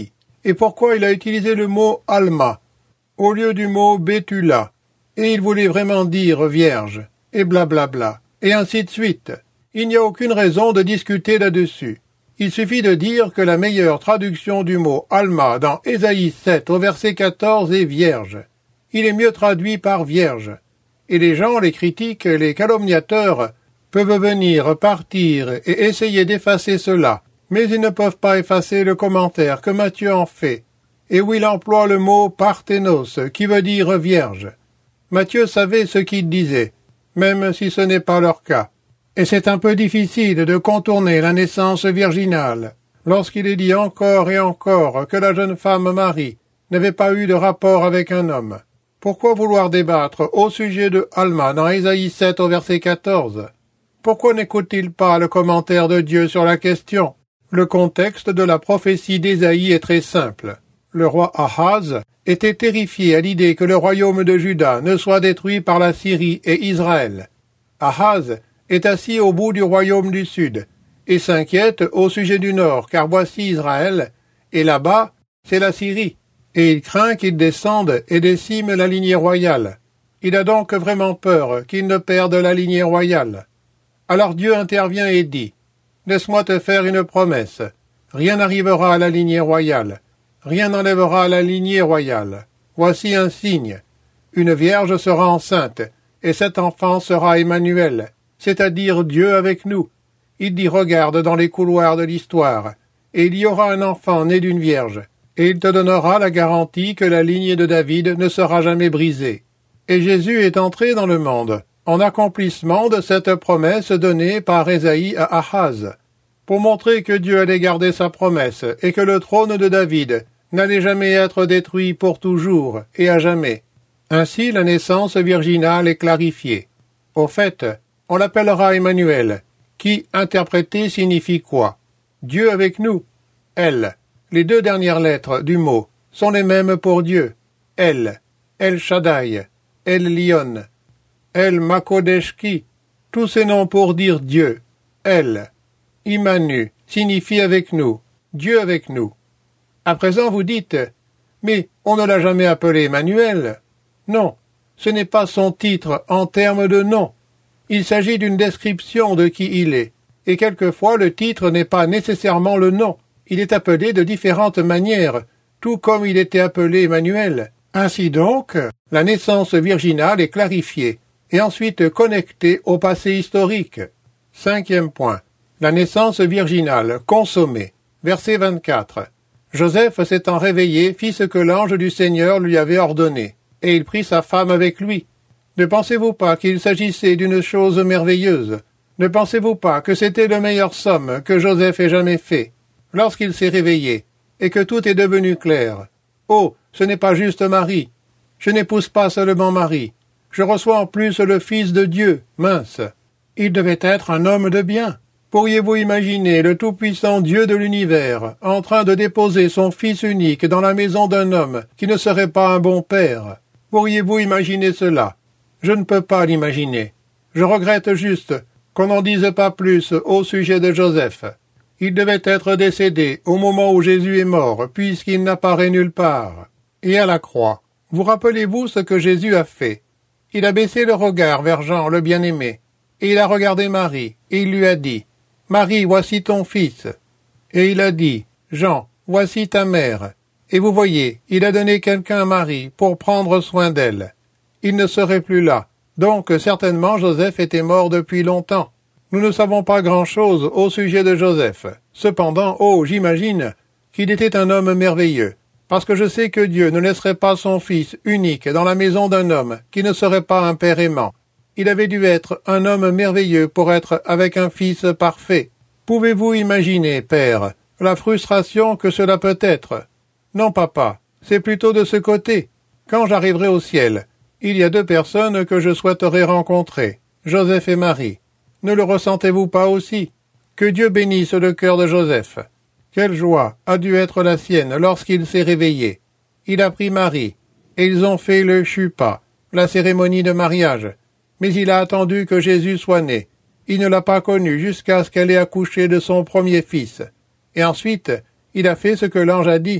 Et pourquoi il a utilisé le mot Alma au lieu du mot Bétula? Et il voulait vraiment dire vierge, et blablabla, bla bla, et ainsi de suite. Il n'y a aucune raison de discuter là-dessus. Il suffit de dire que la meilleure traduction du mot Alma dans Ésaïe sept au verset quatorze est vierge. Il est mieux traduit par vierge. Et les gens, les critiques, les calomniateurs peuvent venir, partir et essayer d'effacer cela, mais ils ne peuvent pas effacer le commentaire que Matthieu en fait, et où il emploie le mot parthénos, qui veut dire vierge. Matthieu savait ce qu'il disait, même si ce n'est pas leur cas. Et c'est un peu difficile de contourner la naissance virginale, lorsqu'il est dit encore et encore que la jeune femme Marie n'avait pas eu de rapport avec un homme. Pourquoi vouloir débattre au sujet de Alma dans Ésaïe sept au verset quatorze? Pourquoi n'écoute-t-il pas le commentaire de Dieu sur la question? Le contexte de la prophétie d'Ésaïe est très simple. Le roi Ahaz était terrifié à l'idée que le royaume de Juda ne soit détruit par la Syrie et Israël. Ahaz est assis au bout du royaume du sud et s'inquiète au sujet du nord, car voici Israël, et là-bas, c'est la Syrie, et il craint qu'il descende et décime la lignée royale. Il a donc vraiment peur qu'il ne perde la lignée royale. Alors Dieu intervient et dit, « Laisse-moi te faire une promesse. Rien n'arrivera à la lignée royale. Rien n'enlèvera à la lignée royale. Voici un signe. Une vierge sera enceinte, et cet enfant sera Emmanuel, c'est-à-dire Dieu avec nous. » Il dit, « Regarde dans les couloirs de l'histoire, et il y aura un enfant né d'une vierge, et il te donnera la garantie que la lignée de David ne sera jamais brisée. » Et Jésus est entré dans le monde, en accomplissement de cette promesse donnée par Ésaïe à Ahaz, pour montrer que Dieu allait garder sa promesse et que le trône de David n'allait jamais être détruit pour toujours et à jamais. Ainsi la naissance virginale est clarifiée. Au fait, on l'appellera Emmanuel, qui, interprété, signifie quoi? Dieu avec nous. El, les deux dernières lettres du mot, sont les mêmes pour Dieu. El, El Shaddai, El Lion, El Makodeshki, tous ces noms pour dire Dieu. El, Immanu, signifie avec nous, Dieu avec nous. À présent vous dites, mais on ne l'a jamais appelé Emmanuel. Non, ce n'est pas son titre en termes de nom. Il s'agit d'une description de qui il est, et quelquefois le titre n'est pas nécessairement le nom. Il est appelé de différentes manières, tout comme il était appelé Emmanuel. Ainsi donc, la naissance virginale est clarifiée, et ensuite connectée au passé historique. Cinquième point. La naissance virginale, consommée. Verset vingt-quatre. Joseph s'étant réveillé fit ce que l'ange du Seigneur lui avait ordonné, et il prit sa femme avec lui. Ne pensez-vous pas qu'il s'agissait d'une chose merveilleuse? Ne pensez-vous pas que c'était le meilleur somme que Joseph ait jamais fait? Lorsqu'il s'est réveillé, et que tout est devenu clair. Oh, ce n'est pas juste Marie. Je n'épouse pas seulement Marie. Je reçois en plus le Fils de Dieu, mince. Il devait être un homme de bien. Pourriez-vous imaginer le tout-puissant Dieu de l'univers en train de déposer son Fils unique dans la maison d'un homme qui ne serait pas un bon père? Pourriez-vous imaginer cela? Je ne peux pas l'imaginer. Je regrette juste qu'on n'en dise pas plus au sujet de Joseph. Il devait être décédé au moment où Jésus est mort, puisqu'il n'apparaît nulle part. Et à la croix, vous rappelez-vous ce que Jésus a fait? Il a baissé le regard vers Jean, le bien-aimé, et il a regardé Marie, et il lui a dit, « Marie, voici ton fils. » Et il a dit, « Jean, voici ta mère. » Et vous voyez, il a donné quelqu'un à Marie pour prendre soin d'elle. Il ne serait plus là, donc certainement Joseph était mort depuis longtemps. Nous ne savons pas grand-chose au sujet de Joseph. Cependant, oh, j'imagine qu'il était un homme merveilleux, parce que je sais que Dieu ne laisserait pas son fils unique dans la maison d'un homme qui ne serait pas un père aimant. Il avait dû être un homme merveilleux pour être avec un fils parfait. Pouvez-vous imaginer, père, la frustration que cela peut être? Non, papa, c'est plutôt de ce côté. Quand j'arriverai au ciel, il y a deux personnes que je souhaiterais rencontrer, Joseph et Marie. Ne le ressentez-vous pas aussi? Que Dieu bénisse le cœur de Joseph. Quelle joie a dû être la sienne lorsqu'il s'est réveillé. Il a pris Marie, et ils ont fait le chupa, la cérémonie de mariage. Mais il a attendu que Jésus soit né. Il ne l'a pas connu jusqu'à ce qu'elle ait accouché de son premier fils. Et ensuite, il a fait ce que l'ange a dit.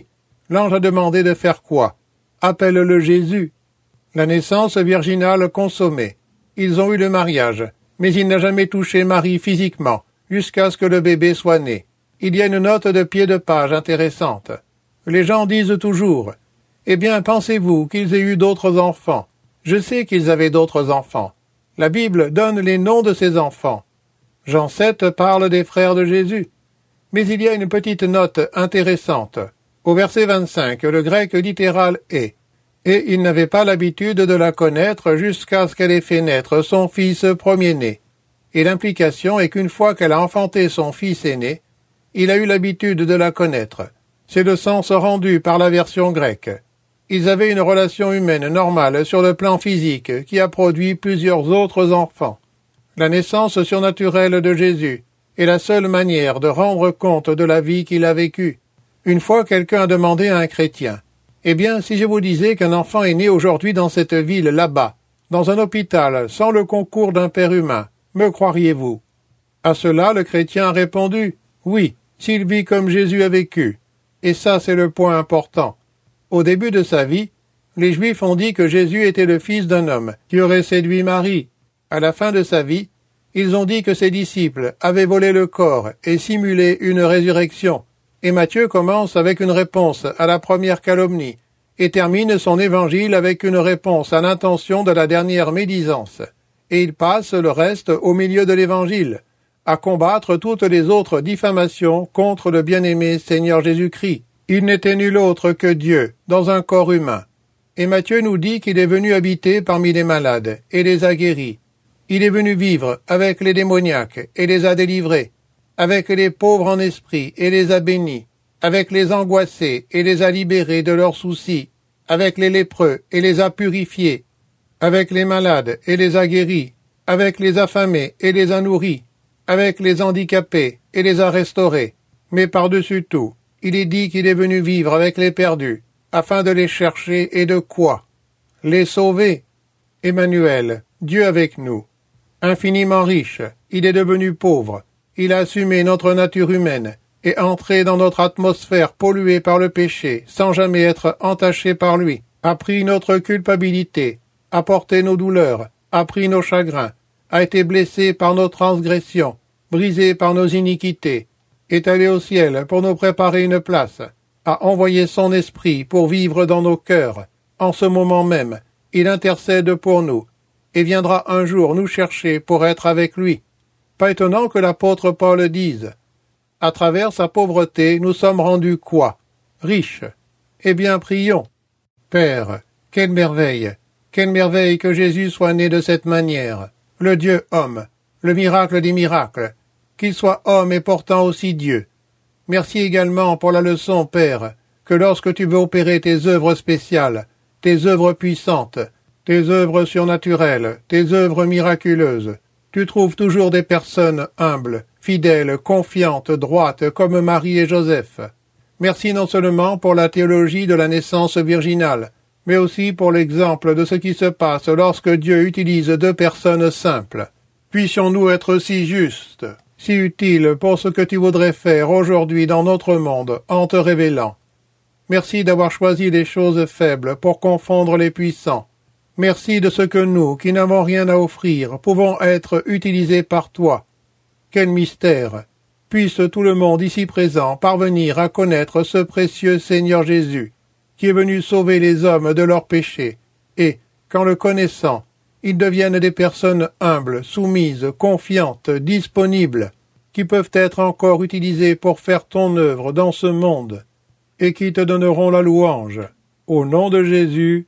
L'ange a demandé de faire quoi? Appelle-le Jésus. La naissance virginale consommée. Ils ont eu le mariage, mais il n'a jamais touché Marie physiquement, jusqu'à ce que le bébé soit né. Il y a une note de pied de page intéressante. Les gens disent toujours « Eh bien, pensez-vous qu'ils aient eu d'autres enfants ?» Je sais qu'ils avaient d'autres enfants. La Bible donne les noms de ces enfants. Jean sept parle des frères de Jésus. Mais il y a une petite note intéressante. Au verset vingt-cinq, le grec littéral est « Et il n'avait pas l'habitude de la connaître jusqu'à ce qu'elle ait fait naître son fils premier-né. » Et l'implication est qu'une fois qu'elle a enfanté son fils aîné, il a eu l'habitude de la connaître. C'est le sens rendu par la version grecque. Ils avaient une relation humaine normale sur le plan physique qui a produit plusieurs autres enfants. La naissance surnaturelle de Jésus est la seule manière de rendre compte de la vie qu'il a vécue. Une fois, quelqu'un a demandé à un chrétien « Eh bien, si je vous disais qu'un enfant est né aujourd'hui dans cette ville là-bas, dans un hôpital, sans le concours d'un père humain, me croiriez-vous » À cela, le chrétien a répondu « Oui, s'il vit comme Jésus a vécu. » Et ça, c'est le point important. Au début de sa vie, les Juifs ont dit que Jésus était le fils d'un homme qui aurait séduit Marie. À la fin de sa vie, ils ont dit que ses disciples avaient volé le corps et simulé une résurrection. Et Matthieu commence avec une réponse à la première calomnie et termine son évangile avec une réponse à l'intention de la dernière médisance. Et il passe le reste au milieu de l'évangile, à combattre toutes les autres diffamations contre le bien-aimé Seigneur Jésus-Christ. Il n'était nul autre que Dieu, dans un corps humain. Et Matthieu nous dit qu'il est venu habiter parmi les malades, et les a guéris. Il est venu vivre avec les démoniaques, et les a délivrés, avec les pauvres en esprit, et les a bénis, avec les angoissés, et les a libérés de leurs soucis, avec les lépreux, et les a purifiés, avec les malades, et les a guéris, avec les affamés, et les a nourris, avec les handicapés, et les a restaurés. Mais par-dessus tout, il est dit qu'il est venu vivre avec les perdus, afin de les chercher et de quoi? Les sauver. Emmanuel, Dieu avec nous. Infiniment riche, il est devenu pauvre. Il a assumé notre nature humaine et entré dans notre atmosphère polluée par le péché, sans jamais être entaché par lui, a pris notre culpabilité, a porté nos douleurs, a pris nos chagrins, a été blessé par nos transgressions, brisé par nos iniquités, est allé au ciel pour nous préparer une place, a envoyé son esprit pour vivre dans nos cœurs. En ce moment même, il intercède pour nous, et viendra un jour nous chercher pour être avec lui. Pas étonnant que l'apôtre Paul dise « À travers sa pauvreté, nous sommes rendus quoi? Riches. Eh bien, prions. Père, quelle merveille, quelle merveille que Jésus soit né de cette manière, le Dieu homme, le miracle des miracles, qu'il soit homme et pourtant aussi Dieu. Merci également pour la leçon, Père, que lorsque tu veux opérer tes œuvres spéciales, tes œuvres puissantes, tes œuvres surnaturelles, tes œuvres miraculeuses, tu trouves toujours des personnes humbles, fidèles, confiantes, droites, comme Marie et Joseph. Merci non seulement pour la théologie de la naissance virginale, mais aussi pour l'exemple de ce qui se passe lorsque Dieu utilise deux personnes simples. Puissions-nous être si justes, si utiles pour ce que tu voudrais faire aujourd'hui dans notre monde en te révélant. Merci d'avoir choisi les choses faibles pour confondre les puissants. Merci de ce que nous, qui n'avons rien à offrir, pouvons être utilisés par toi. Quel mystère! Puisse tout le monde ici présent parvenir à connaître ce précieux Seigneur Jésus, qui est venu sauver les hommes de leurs péchés, et, qu'en le connaissant, ils deviennent des personnes humbles, soumises, confiantes, disponibles, qui peuvent être encore utilisées pour faire ton œuvre dans ce monde, et qui te donneront la louange. Au nom de Jésus,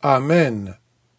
Amen.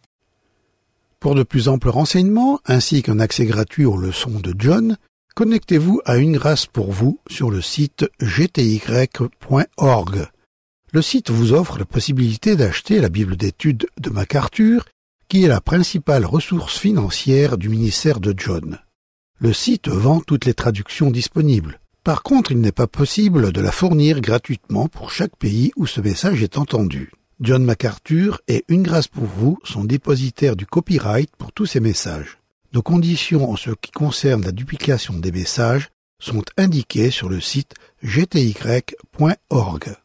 Pour de plus amples renseignements, ainsi qu'un accès gratuit aux leçons de John, connectez-vous à Une Grâce pour vous sur le site g t y point org. Le site vous offre la possibilité d'acheter la Bible d'études de MacArthur, qui est la principale ressource financière du ministère de John. Le site vend toutes les traductions disponibles. Par contre, il n'est pas possible de la fournir gratuitement pour chaque pays où ce message est entendu. John MacArthur et Une Grâce pour vous sont dépositaires du copyright pour tous ces messages. Nos conditions en ce qui concerne la duplication des messages sont indiquées sur le site g t y point org.